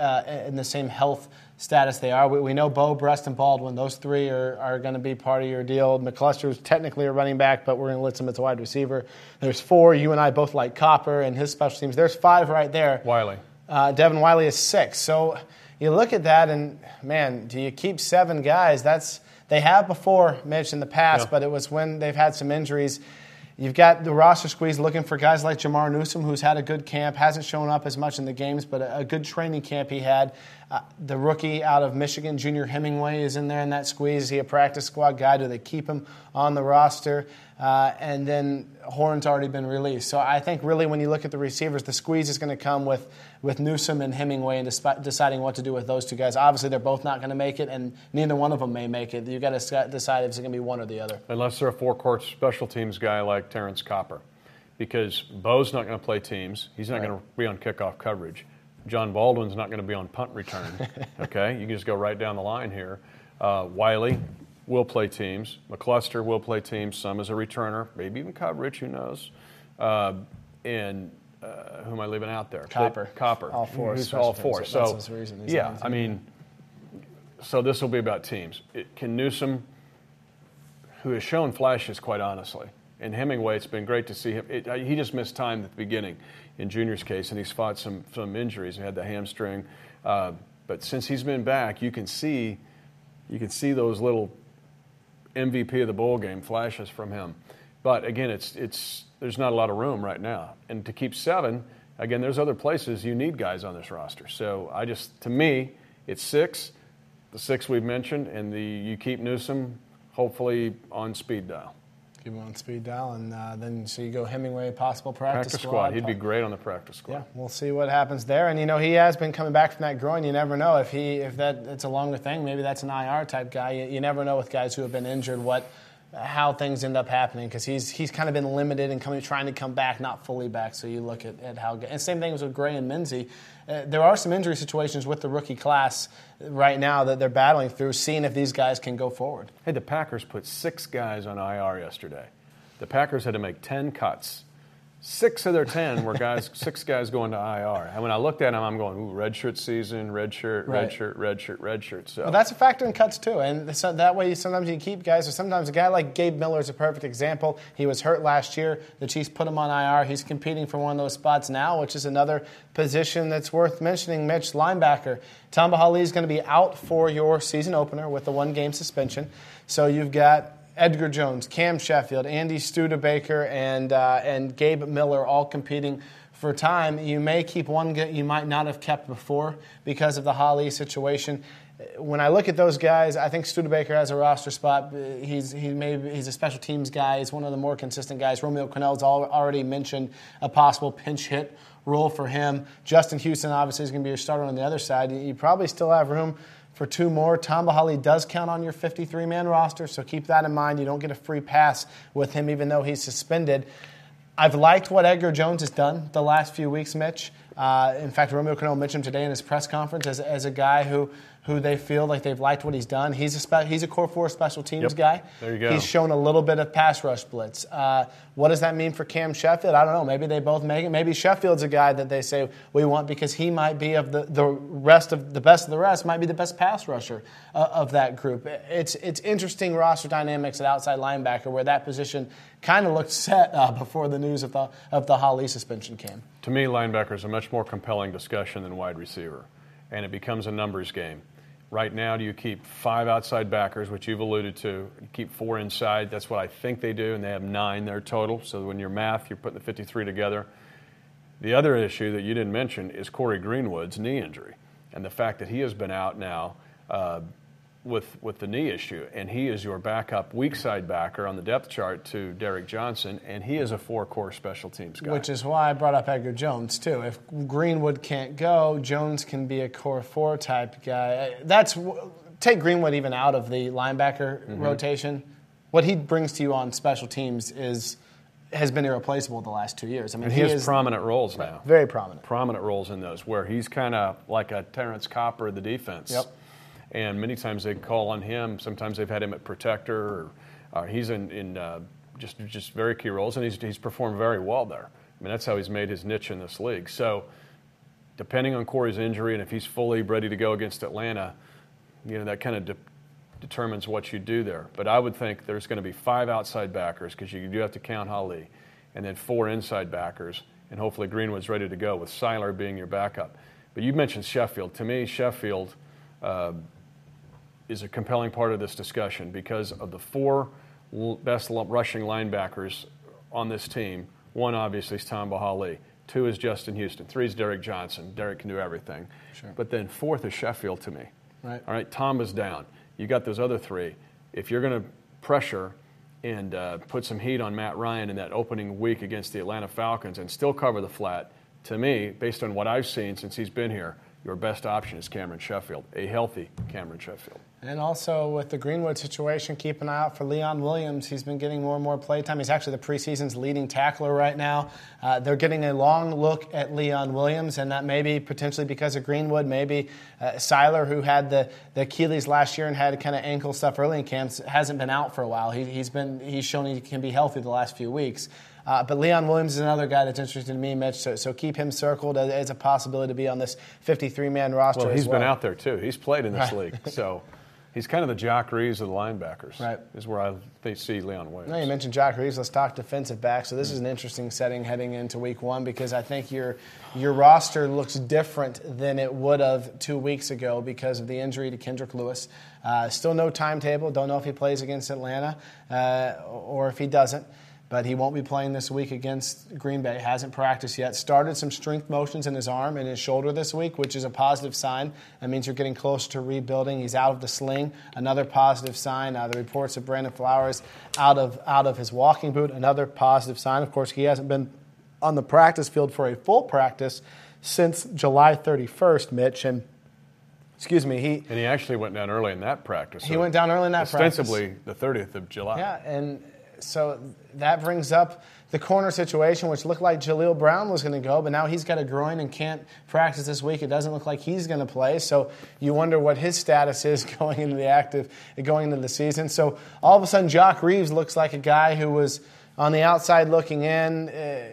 in the same health status they are. We know Bowe, Breast, and Baldwin. Those three are going to be part of your deal. McCluster is technically a running back, but we're going to list him as a wide receiver. There's 4. You and I both like Copper and his special teams. There's 5 right there. Wiley. Devin Wiley is 6. So you look at that and, man, do you keep 7 guys? They have before, Mitch, in the past, but it was when they've had some injuries. You've got the roster squeeze looking for guys like Jamar Newsom, who's had a good camp, hasn't shown up as much in the games, but a good training camp he had. The rookie out of Michigan, Junior Hemingway, is in there in that squeeze. Is he a practice squad guy? Do they keep him on the roster? and then Horn's already been released. So I think really when you look at the receivers, the squeeze is going to come with Newsome and Hemingway and deciding what to do with those two guys. Obviously, they're both not going to make it, and neither one of them may make it. You've got to decide if it's going to be one or the other. Unless they're a four-court special teams guy like Terrence Copper, because Bo's not going to play teams. He's not going to be on kickoff coverage. John Baldwin's not going to be on punt return. Okay, you can just go right down the line here. Wiley will play teams. McCluster will play teams, some as a returner, maybe even coverage, who knows. And who am I leaving out there? Copper. All four. Who's all four. Teams. So, that's the reason. yeah, I mean, so this will be about teams. Can Newsome, who has shown flashes, quite honestly, and Hemingway, it's been great to see him. He just missed time at the beginning in Junior's case, and he's fought some injuries. He had the hamstring. But since he's been back, you can see those little MVP of the bowl game flashes from him. But again, there's not a lot of room right now. And to keep 7, again, there's other places you need guys on this roster. So to me, it's 6, the 6 we've mentioned, and you keep Newsome hopefully on speed dial. Keep him on speed dial, and then so you go Hemingway, possible practice squad. He'd be great on the practice squad. Yeah, we'll see what happens there. And he has been coming back from that groin. You never know if it's a longer thing. Maybe that's an IR type guy. You never know with guys who have been injured how things end up happening, because he's kind of been limited and trying to come back, not fully back. So you look at how good. And same thing was with Gray and Minzy. There are some injury situations with the rookie class right now that they're battling through, seeing if these guys can go forward. Hey, the Packers put 6 guys on IR yesterday. The Packers had to make 10 cuts. 6 of their 10 were 6 guys going to IR. And when I looked at them, I'm going, ooh, redshirt season, redshirt. So well, that's a factor in cuts too, and so that way sometimes you keep guys. Or sometimes a guy like Gabe Miller is a perfect example. He was hurt last year. The Chiefs put him on IR. He's competing for one of those spots now, which is another position that's worth mentioning. Mitch, linebacker. Tamba Hali is going to be out for your season opener with a 1-game suspension. So you've got Edgar Jones, Cam Sheffield, Andy Studebaker, and Gabe Miller all competing for time. You may keep one you might not have kept before because of the Hali situation. When I look at those guys, I think Studebaker has a roster spot. He's a special teams guy. He's one of the more consistent guys. Romeo Crennel's already mentioned a possible pinch hit role for him. Justin Houston obviously is going to be your starter on the other side. You probably still have room for 2 more. Tamba Hali does count on your 53-man roster, so keep that in mind. You don't get a free pass with him, even though he's suspended. I've liked what Edgar Jones has done the last few weeks, Mitch. In fact, Romeo Crennel mentioned today in his press conference as a guy who they feel like they've liked what he's done. He's a core 4 special teams guy. There you go. He's shown a little bit of pass rush blitz. What does that mean for Cam Sheffield? I don't know. Maybe they both make it. Maybe Sheffield's a guy that they say we want because he might be of the best of the rest, might be the best pass rusher of that group. It's interesting roster dynamics at outside linebacker where that position kind of looked set before the news of the Hali suspension came. To me, linebacker is a much more compelling discussion than wide receiver, and it becomes a numbers game. Right now, do you keep 5 outside backers, which you've alluded to? You keep 4 inside. That's what I think they do, and they have 9 there total. So when you're putting the 53 together. The other issue that you didn't mention is Corey Greenwood's knee injury and the fact that he has been out now with the knee issue, and he is your backup weak side backer on the depth chart to Derek Johnson, and he is a 4-core special teams guy. Which is why I brought up Edgar Jones, too. If Greenwood can't go, Jones can be a core 4 type guy. Take Greenwood even out of the linebacker rotation. What he brings to you on special teams has been irreplaceable the last 2 years. I mean, and he has prominent roles now. Very prominent. Prominent roles in those, where he's kind of like a Terrence Copper of the defense. Yep. And many times they call on him. Sometimes they've had him at protector, or he's in just very key roles, and he's performed very well there. I mean, that's how he's made his niche in this league. So, depending on Corey's injury and if he's fully ready to go against Atlanta, that kind of determines what you do there. But I would think there's going to be 5 outside backers because you do have to count Hali, and then 4 inside backers, and hopefully Greenwood's ready to go with Seiler being your backup. But you mentioned Sheffield. To me, Sheffield is a compelling part of this discussion because of the 4 best rushing linebackers on this team. 1, obviously, is Tamba Hali. 2 is Justin Houston. 3 is Derek Johnson. Derek can do everything. Sure. But then 4th is Sheffield to me. Right. All right, Tamba's down. You got those other 3. If you're going to pressure and put some heat on Matt Ryan in that opening week against the Atlanta Falcons and still cover the flat, to me, based on what I've seen since he's been here, your best option is Cameron Sheffield, a healthy Cameron Sheffield. And also with the Greenwood situation, keep an eye out for Leon Williams. He's been getting more and more play time. He's actually the preseason's leading tackler right now. They're getting a long look at Leon Williams, and that may be potentially because of Greenwood. Maybe Seiler, who had the Achilles last year and had kind of ankle stuff early in camps, hasn't been out for a while. He's shown he can be healthy the last few weeks. But Leon Williams is another guy that's interested in me, Mitch, so keep him circled as a possibility to be on this 53-man roster. Well, he's as well. been out there, too. He's played in this league. So he's kind of the Jock Reeves of the linebackers, right? Is where they see Leon Williams. No, you mentioned Jock Reeves. Let's talk defensive back. So this is an interesting setting heading into week one because I think your roster looks different than it would have 2 weeks ago because of the injury to Kendrick Lewis. Still no timetable. Don't know if he plays against Atlanta or if he doesn't. But he won't be playing this week against Green Bay. Hasn't practiced yet. Started some strength motions in his arm and his shoulder this week, which is a positive sign. That means you're getting closer to rebuilding. He's out of the sling. Another positive sign. The reports of Brandon Flowers out of his walking boot. Another positive sign. Of course, he hasn't been on the practice field for a full practice since July 31st, Mitch. And he actually went down early in that practice. He went down early in that practice. Ostensibly the 30th of July. Yeah, and so that brings up the corner situation, which looked like Jaleel Brown was going to go, but now he's got a groin and can't practice this week. It doesn't look like he's going to play, so you wonder what his status is going into the season. So all of a sudden, Jock Reeves looks like a guy who was on the outside looking in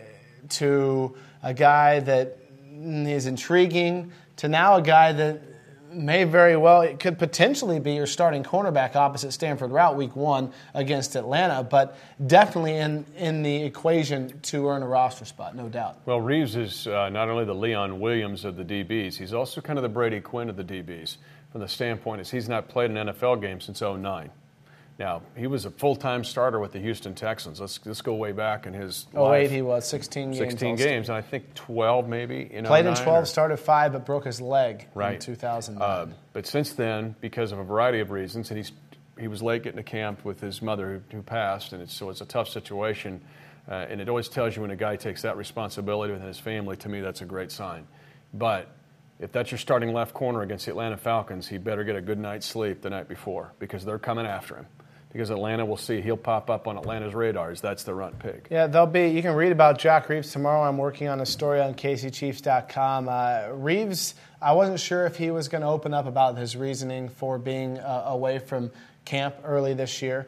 to a guy that is intriguing to now a guy that may very well, it could potentially be your starting cornerback opposite Stanford Routt week one against Atlanta, but definitely in the equation to earn a roster spot, no doubt. Well, Reeves is not only the Leon Williams of the DBs, he's also kind of the Brady Quinn of the DBs from the standpoint is he's not played an NFL game since 2009. Now, he was a full-time starter with the Houston Texans. Let's go way back in his life. 08 he was, 16 games. 16 games, and I think 12 maybe. Played in 12, started 5, but broke his leg in 2009. But since then, because of a variety of reasons, and he was late getting to camp with his mother who passed, and so it's a tough situation. And it always tells you when a guy takes that responsibility within his family, to me that's a great sign. But if that's your starting left corner against the Atlanta Falcons, he better get a good night's sleep the night before because they're coming after him. Because Atlanta will see he'll pop up on Atlanta's radars. That's the runt pig. Yeah, you can read about Jock Reeves tomorrow. I'm working on a story on KCChiefs.com. Reeves, I wasn't sure if he was going to open up about his reasoning for being away from camp early this year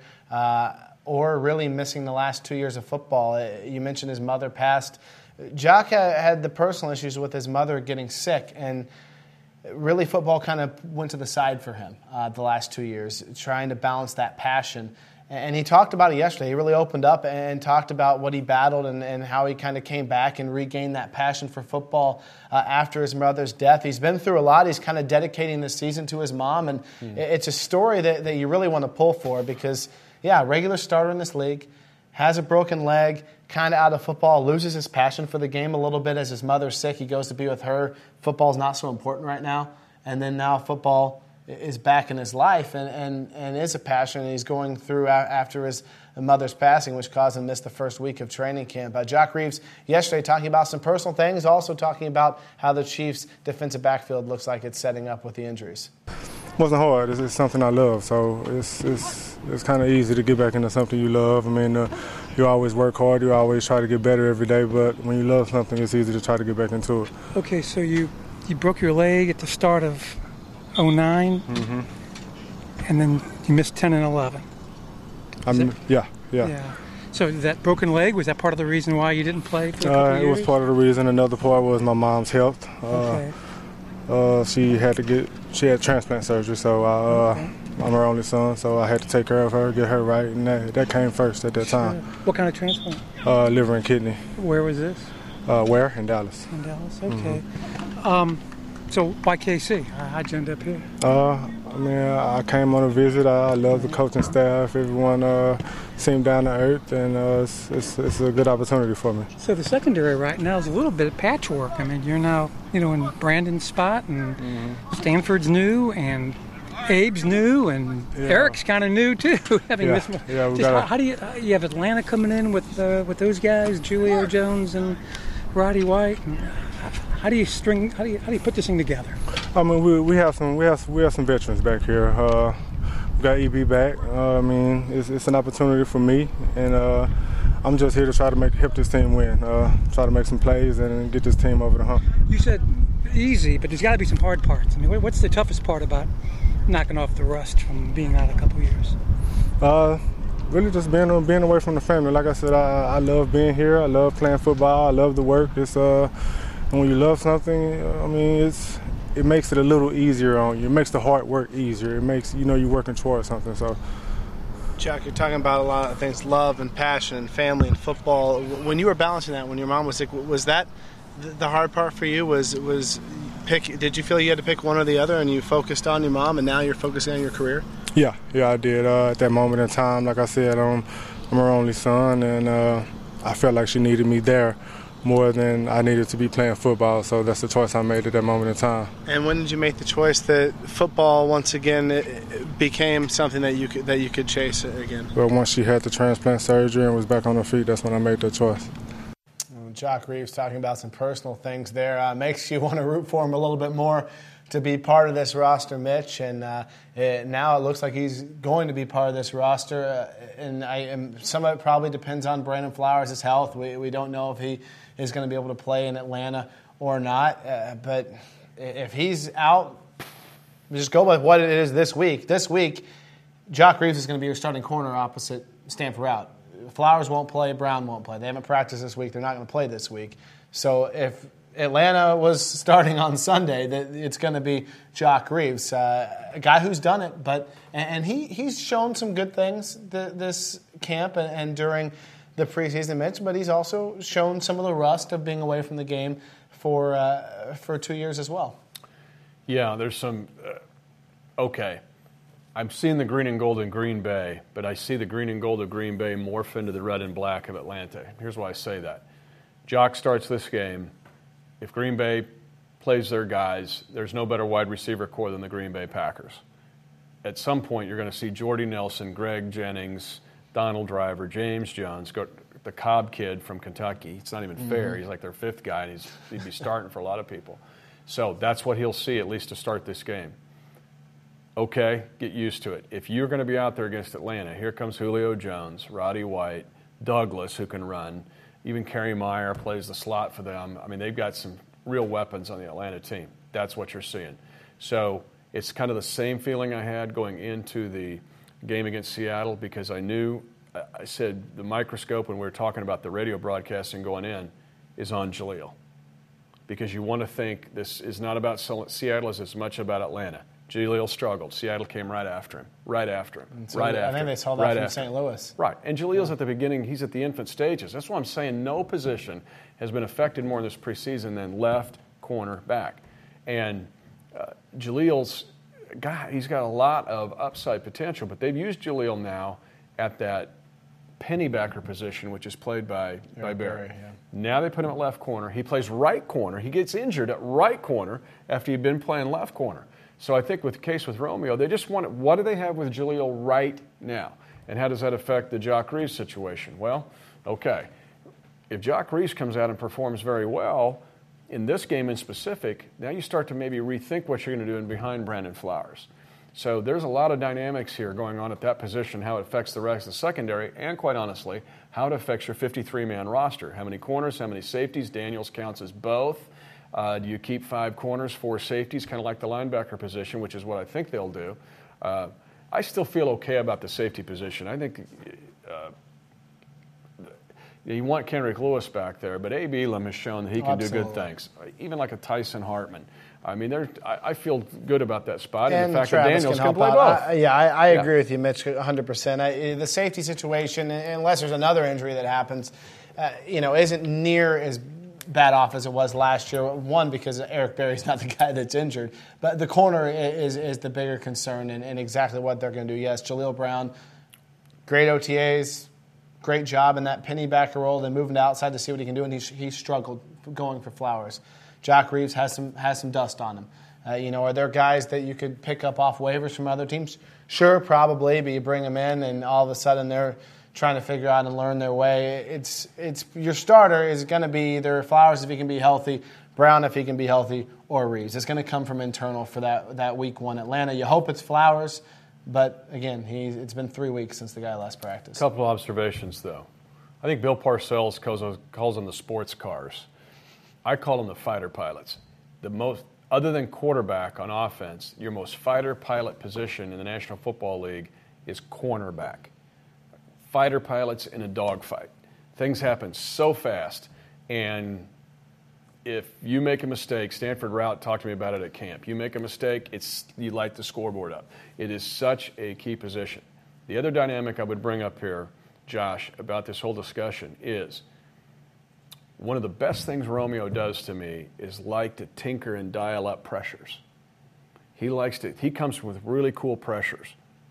or really missing the last 2 years of football. You mentioned his mother passed. Jock had the personal issues with his mother getting sick, and really, football kind of went to the side for him the last 2 years, trying to balance that passion. And he talked about it yesterday. He really opened up and talked about what he battled and how he kind of came back and regained that passion for football after his mother's death. He's been through a lot. He's kind of dedicating this season to his mom. And it's a story that you really want to pull for because, regular starter in this league, has a broken leg, kind of out of football, loses his passion for the game a little bit as his mother's sick. He goes to be with her. Football's not so important right now. And then now football is back in his life and is a passion. And he's going through after his mother's passing, which caused him to miss the first week of training camp. Jock Reeves yesterday talking about some personal things, also talking about how the Chiefs' defensive backfield looks like it's setting up with the injuries. It wasn't hard. It's something I love, so it's kind of easy to get back into something you love. I mean, you always work hard. You always try to get better every day, but when you love something, it's easy to try to get back into it. Okay, so you broke your leg at the start of 2009, and then you missed 10 and 11. Yeah. So that broken leg, was that part of the reason why you didn't play for a couple of years? It was part of the reason. Another part was my mom's health. Okay. She had transplant surgery, so I'm her only son, so I had to take care of her, get her right, and that came first at that time. What kind of transplant? Liver and kidney. Where was this? In Dallas. In Dallas, okay. So why KC? How'd you end up here? I came on a visit. I love the coaching staff. Everyone seemed down to earth, and it's a good opportunity for me. So the secondary right now is a little bit of patchwork. I mean, you're now in Brandon's spot, and Stanford's new, and Abe's new, and Eric's kind of new too. Having Yeah. this, Yeah, how do you have Atlanta coming in with those guys, Julio Jones and Roddy White? And how do you put this thing together? I mean, we have some veterans back here. We got EB back. I mean, it's an opportunity for me, and I'm just here to try to help this team win. Try to make some plays and get this team over the hump. You said easy, but there's got to be some hard parts. I mean, what's the toughest part about knocking off the rust from being out a couple years? Really just being away from the family. Like I said, I love being here. I love playing football. I love the work. And when you love something, I mean, it makes it a little easier on you. It makes the hard work easier. It makes, you're working towards something. So, Chuck, you're talking about a lot of things, love and passion and family and football. When you were balancing that, when your mom was sick, was that the hard part for you? Did you feel you had to pick one or the other, and you focused on your mom, and now you're focusing on your career? Yeah, I did. At that moment in time, like I said, I'm her only son, and I felt like she needed me there more than I needed to be playing football. So that's the choice I made at that moment in time. And when did you make the choice that football once again it became something that you could chase again? Well, once she had the transplant surgery and was back on her feet, that's when I made that choice. Jock Reeves talking about some personal things there. Makes you want to root for him a little bit more to be part of this roster, Mitch. And now it looks like he's going to be part of this roster. And some of it probably depends on Brandon Flowers' health. We don't know if he is going to be able to play in Atlanta or not. But if he's out, just go by what it is this week. This week, Jock Reeves is going to be your starting corner opposite Stanford out. Flowers won't play, Brown won't play. They haven't practiced this week. They're not going to play this week. So if Atlanta was starting on Sunday, it's going to be Jock Reeves, a guy who's done it. And he's shown some good things this camp and during the preseason, Mitch, but he's also shown some of the rust of being away from the game for 2 years as well. Yeah, there's some okay. I'm seeing the green and gold in Green Bay, but I see the green and gold of Green Bay morph into the red and black of Atlanta. Here's why I say that. Jock starts this game. If Green Bay plays their guys, there's no better wide receiver core than the Green Bay Packers. At some point, you're going to see Jordy Nelson, Greg Jennings, Donald Driver, James Jones, the Cobb kid from Kentucky. It's not even fair. He's like their fifth guy, and he'd be starting for a lot of people. So that's what he'll see, at least to start this game. Okay, get used to it. If you're going to be out there against Atlanta, here comes Julio Jones, Roddy White, Douglas, who can run. Even Kerry Meyer plays the slot for them. I mean, they've got some real weapons on the Atlanta team. That's what you're seeing. So it's kind of the same feeling I had going into the game against Seattle, because I said the microscope when we were talking about the radio broadcasting going in is on Jaleel. Because you want to think this is not about Seattle as much about Atlanta. Jaleel struggled. Seattle came right after him. I think they saw that from St. Louis. Right. And Jaleel's at the beginning. He's at the infant stages. That's why I'm saying no position has been affected more in this preseason than left, corner, back. And Jaleel's he's got a lot of upside potential, but they've used Jaleel now at that pennybacker position, which is played by Barry. Yeah. Now they put him at left corner. He plays right corner. He gets injured at right corner after he'd been playing left corner. So I think with the case with Romeo, they just want what do they have with Jaleel right now? And how does that affect the Jock Reeves situation? Well, okay. If Jock Reeves comes out and performs very well in this game in specific, now you start to maybe rethink what you're going to do in behind Brandon Flowers. So there's a lot of dynamics here going on at that position, how it affects the rest of the secondary, and quite honestly, how it affects your 53-man roster. How many corners, how many safeties? Daniels counts as both. Do you keep 5 corners, 4 safeties, kind of like the linebacker position, which is what I think they'll do. I still feel okay about the safety position. I think you want Kendrick Lewis back there, but Abe Elam has shown that he can do good things, even like a Tyson Hartman. I mean, I feel good about that spot, and the fact that Daniels can play both. I agree with you, Mitch, 100%. The safety situation, unless there's another injury that happens, isn't near as bad off as it was last year. One, because Eric Berry's not the guy that's injured, but the corner is the bigger concern, and exactly what they're going to do. Yes, Jaleel Brown, great OTAs, great job in that pennybacker role, then moving to outside to see what he can do, and he struggled going for Flowers. Jock Reeves has some dust on him. Are there guys that you could pick up off waivers from other teams? Sure, probably, but you bring them in and all of a sudden they're trying to figure out and learn their way. It's your starter is going to be either Flowers if he can be healthy, Brown if he can be healthy, or Reeves. It's going to come from internal for that week one Atlanta. You hope it's Flowers, but again, it's been 3 weeks since the guy last practiced. A couple of observations, though. I think Bill Parcells calls them the sports cars. I call them the fighter pilots. Other than quarterback on offense, your most fighter pilot position in the National Football League is cornerback. Fighter pilots in a dogfight. Things happen so fast, and if you make a mistake, Stanford Routt talked to me about it at camp. You make a mistake, you light the scoreboard up. It is such a key position. The other dynamic I would bring up here, Josh, about this whole discussion is one of the best things Romeo does to me is like to tinker and dial up pressures. He comes with really cool pressures.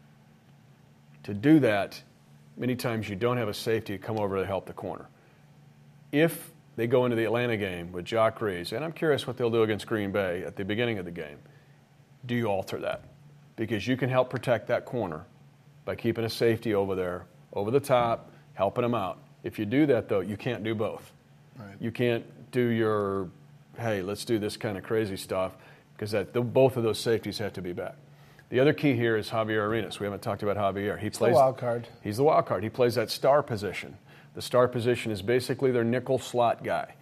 To do that, many times you don't have a safety to come over to help the corner. If they go into the Atlanta game with Jacques Reeves, and I'm curious what they'll do against Green Bay at the beginning of the game, do you alter that? Because you can help protect that corner by keeping a safety over there, over the top, helping them out. If you do that, though, you can't do both. Right. You can't do your, hey, let's do this kind of crazy stuff, because both of those safeties have to be back. The other key here is Javier Arenas. We haven't talked about Javier. He's the wild card. He's the wild card. He plays that star position. The star position is basically their nickel slot guy.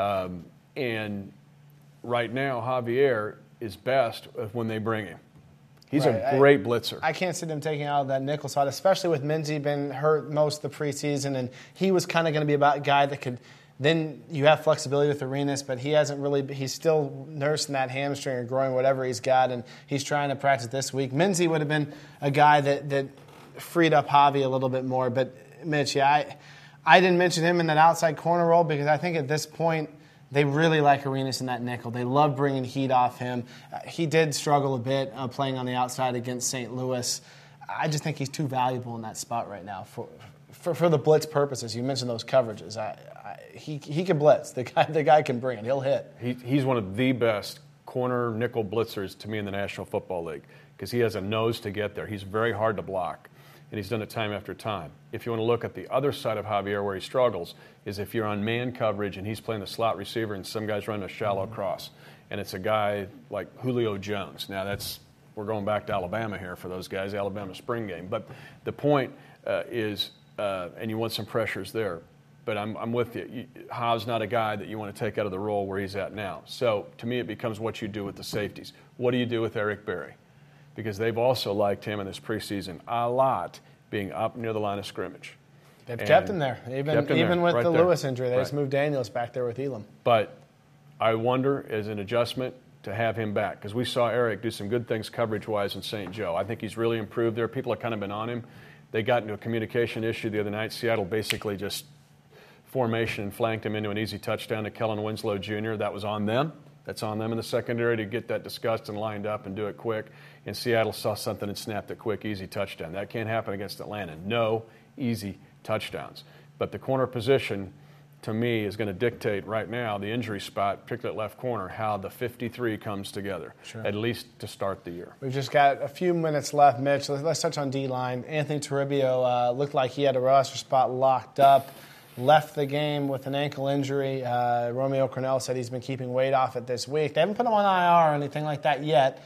And right now, Javier is best when they bring him. He's a great blitzer. I can't see them taking out that nickel spot, especially with Minzy been hurt most of the preseason, and he was kind of going to be about a guy that could. Then you have flexibility with Arenas, but he's still nursing that hamstring or growing whatever he's got, and he's trying to practice this week. Minzy would have been a guy that freed up Javi a little bit more, but Mitch, I didn't mention him in that outside corner role because I think at this point they really like Arenas in that nickel. They love bringing heat off him. He did struggle a bit playing on the outside against St. Louis. I just think he's too valuable in that spot right now for the blitz purposes. You mentioned those coverages. He can blitz. The guy can bring it. He'll hit. He's one of the best corner nickel blitzers to me in the National Football League because he has a nose to get there. He's very hard to block, and he's done it time after time. If you want to look at the other side of Javier where he struggles is if you're on man coverage and he's playing the slot receiver and some guy's running a shallow cross, and it's a guy like Julio Jones. Now we're going back to Alabama here for those guys, Alabama spring game. But the point is, and you want some pressures there. But I'm with you. Ha's not a guy that you want to take out of the role where he's at now. So to me, it becomes what you do with the safeties. What do you do with Eric Berry? Because they've also liked him in this preseason a lot, being up near the line of scrimmage. They've kept him there, even with the Lewis injury. They just moved Daniels back there with Elam. But I wonder, as an adjustment, to have him back. Because we saw Eric do some good things coverage-wise in St. Joe. I think he's really improved there. People have kind of been on him. They got into a communication issue the other night. Seattle basically just formation and flanked him into an easy touchdown to Kellen Winslow Jr. That was on them. That's on them in the secondary to get that discussed and lined up and do it quick. And Seattle saw something and snapped a quick, easy touchdown. That can't happen against Atlanta. No easy touchdowns. But the corner position, to me, is going to dictate right now the injury spot, particularly at left corner, how the 53 comes together, at least to start the year. We've just got a few minutes left, Mitch. Let's touch on D-line. Anthony Toribio looked like he had a roster spot locked up. Left the game with an ankle injury. Romeo Crennel said he's been keeping weight off it this week. They haven't put him on IR or anything like that yet,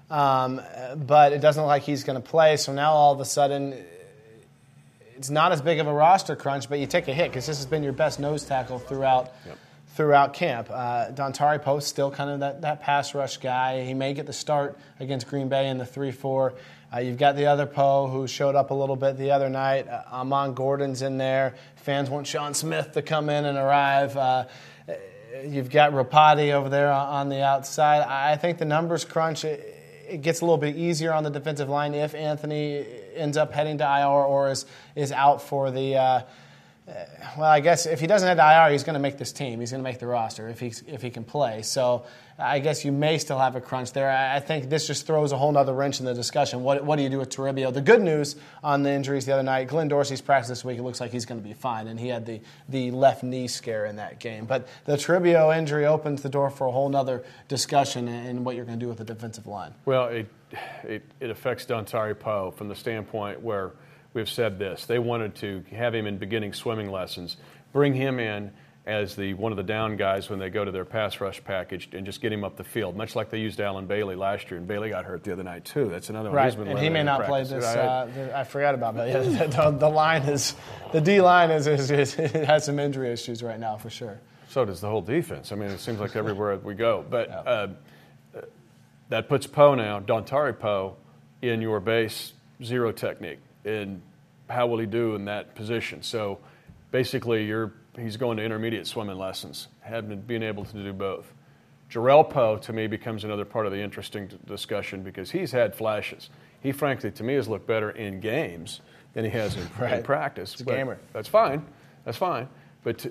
but it doesn't look like he's going to play. So now all of a sudden, it's not as big of a roster crunch, but you take a hit because this has been your best nose tackle throughout camp. Dontari Post still kind of that pass rush guy. He may get the start against Green Bay in the 3-4. You've got the other Poe who showed up a little bit the other night. Amon Gordon's in there. Fans want Sean Smith to come in and arrive. You've got Rapati over there on the outside. I think the numbers crunch, it gets a little bit easier on the defensive line if Anthony ends up heading to IR or is out for the well, I guess if he doesn't head to IR, he's going to make this team. He's going to make the roster if he can play. So I guess you may still have a crunch there. I think this just throws a whole other wrench in the discussion. What do you do with Toribio? The good news on the injuries the other night, Glenn Dorsey's practice this week, it looks like he's going to be fine, and he had the left knee scare in that game. But the Toribio injury opens the door for a whole other discussion in what you're going to do with the defensive line. Well, it affects Dontari Poe from the standpoint where we've said this. They wanted to have him in beginning swimming lessons, bring him in as one of the down guys when they go to their pass rush package, and just get him up the field, much like they used Alan Bailey last year. And Bailey got hurt the other night, too. That's another one. Right, and he may not play this. I forgot about that. Yeah, the D line has some injury issues right now, for sure. So does the whole defense. I mean, it seems like everywhere we go. But that puts Poe now, Dontari Poe, in your base zero technique. And how will he do in that position? So basically he's going to intermediate swimming lessons, being able to do both. Jarrell Poe, to me, becomes another part of the interesting discussion because he's had flashes. He, frankly, to me, has looked better in games than he has in practice. He's a gamer. That's fine. But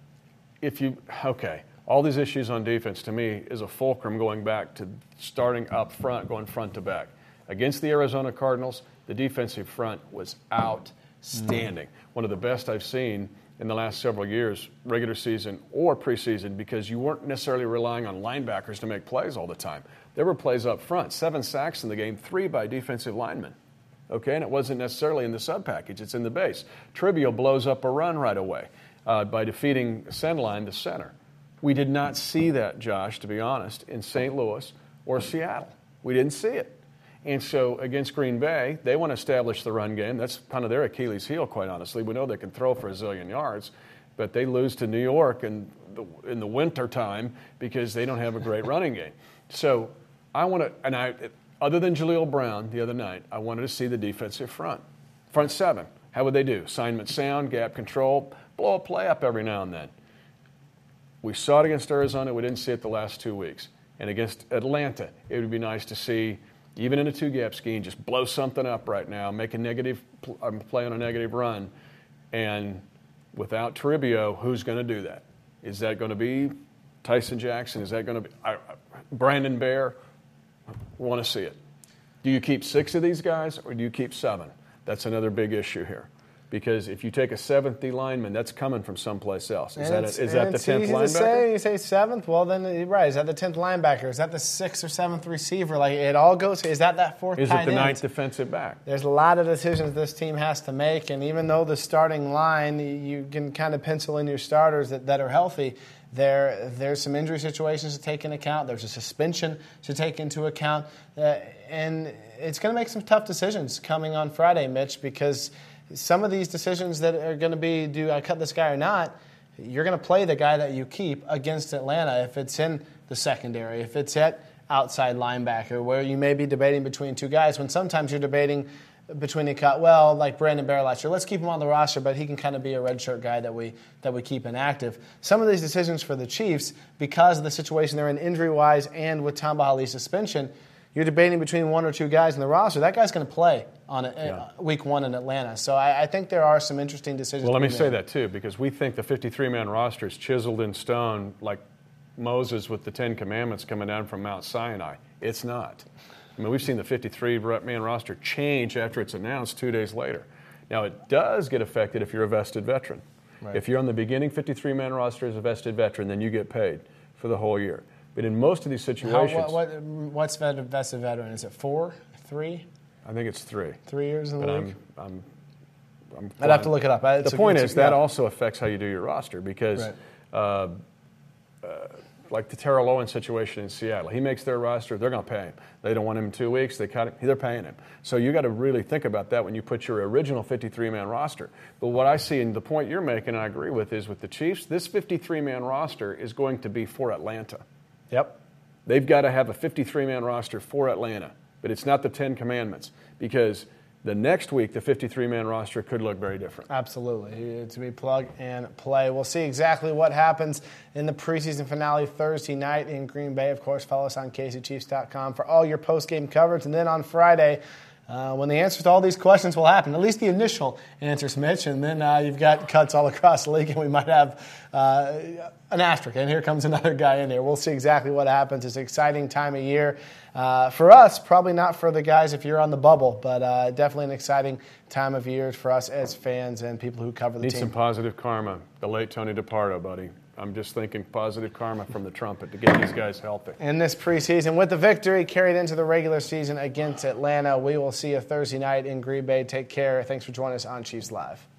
all these issues on defense, to me, is a fulcrum going back to starting up front, going front to back. Against the Arizona Cardinals, the defensive front was outstanding. One of the best I've seen in the last several years, regular season or preseason, because you weren't necessarily relying on linebackers to make plays all the time. There were plays up front, 7 sacks in the game, 3 by defensive linemen. Okay, and it wasn't necessarily in the sub-package, it's in the base. Toribio blows up a run right away by defeating Sendline, the center. We did not see that, Josh, to be honest, in St. Louis or Seattle. We didn't see it. And so against Green Bay, they want to establish the run game. That's kind of their Achilles heel, quite honestly. We know they can throw for a zillion yards, but they lose to New York in the winter time because they don't have a great running game. So I want to, other than Jaleel Brown the other night, I wanted to see the defensive front 7. How would they do? Assignment sound, gap control, blow a play up every now and then. We saw it against Arizona. We didn't see it the last 2 weeks. And against Atlanta, it would be nice to see, even in a 2-gap scheme, just blow something up right now, make a negative play on a negative run. And without Toribio, who's going to do that? Is that going to be Tyson Jackson? Is that going to be Brandon Bear? We want to see it. Do you keep 6 of these guys or do you keep 7? That's another big issue here. Because if you take a 7th D lineman, that's coming from someplace else. Is that the 10th linebacker? You say 7th, well then, right, is that the 10th linebacker? Is that the 6th or 7th receiver? Like, it all goes, is that 4th tight end? Is it the 9th defensive back? There's a lot of decisions this team has to make, and even though the starting line, you can kind of pencil in your starters that are healthy, there's some injury situations to take into account. There's a suspension to take into account. And it's going to make some tough decisions coming on Friday, Mitch, because some of these decisions that are going to be, do I cut this guy or not, you're going to play the guy that you keep against Atlanta if it's in the secondary, if it's at outside linebacker, where you may be debating between 2 guys, when sometimes you're debating between a cut, well, like Brandon Bear last year, let's keep him on the roster, but he can kind of be a redshirt guy that we keep inactive. Some of these decisions for the Chiefs, because of the situation they're in injury-wise and with Tamba Hali's suspension, you're debating between 1 or 2 guys in the roster. That guy's going to play on week 1 in Atlanta. So I think there are some interesting decisions. Well, let me say that, too, because we think the 53-man roster is chiseled in stone like Moses with the 10 Commandments coming down from Mount Sinai. It's not. I mean, we've seen the 53-man roster change after it's announced 2 days later. Now, it does get affected if you're a vested veteran. Right. If you're on the beginning 53-man roster as a vested veteran, then you get paid for the whole year. But in most of these situations... What's vested veteran? Is it 4, 3? I think it's 3. 3 years in the league? I'd have to look it up. The point is that also affects how you do your roster because, like the Terrell Owens situation in Seattle, he makes their roster, they're going to pay him. They don't want him in 2 weeks, they cut him, they're paying him. So you got to really think about that when you put your original 53-man roster. But what I see, and the point you're making, and I agree with, is with the Chiefs, this 53-man roster is going to be for Atlanta. Yep. They've got to have a 53-man roster for Atlanta, but it's not the 10 Commandments because the next week the 53-man roster could look very different. Absolutely. To be plug and play. We'll see exactly what happens in the preseason finale Thursday night in Green Bay. Of course, follow us on KCChiefs.com for all your post-game coverage. And then on Friday, when the answers to all these questions will happen, at least the initial answers, Mitch, and then you've got cuts all across the league, and we might have an asterisk, and here comes another guy in there. We'll see exactly what happens. It's an exciting time of year. For us, probably not for the guys if you're on the bubble, but definitely an exciting time of year for us as fans and people who cover the team. Need some positive karma. The late Tony DiPardo, buddy. I'm just thinking positive karma from the trumpet to get these guys healthy. In this preseason, with the victory carried into the regular season against Atlanta, we will see you Thursday night in Green Bay. Take care. Thanks for joining us on Chiefs Live.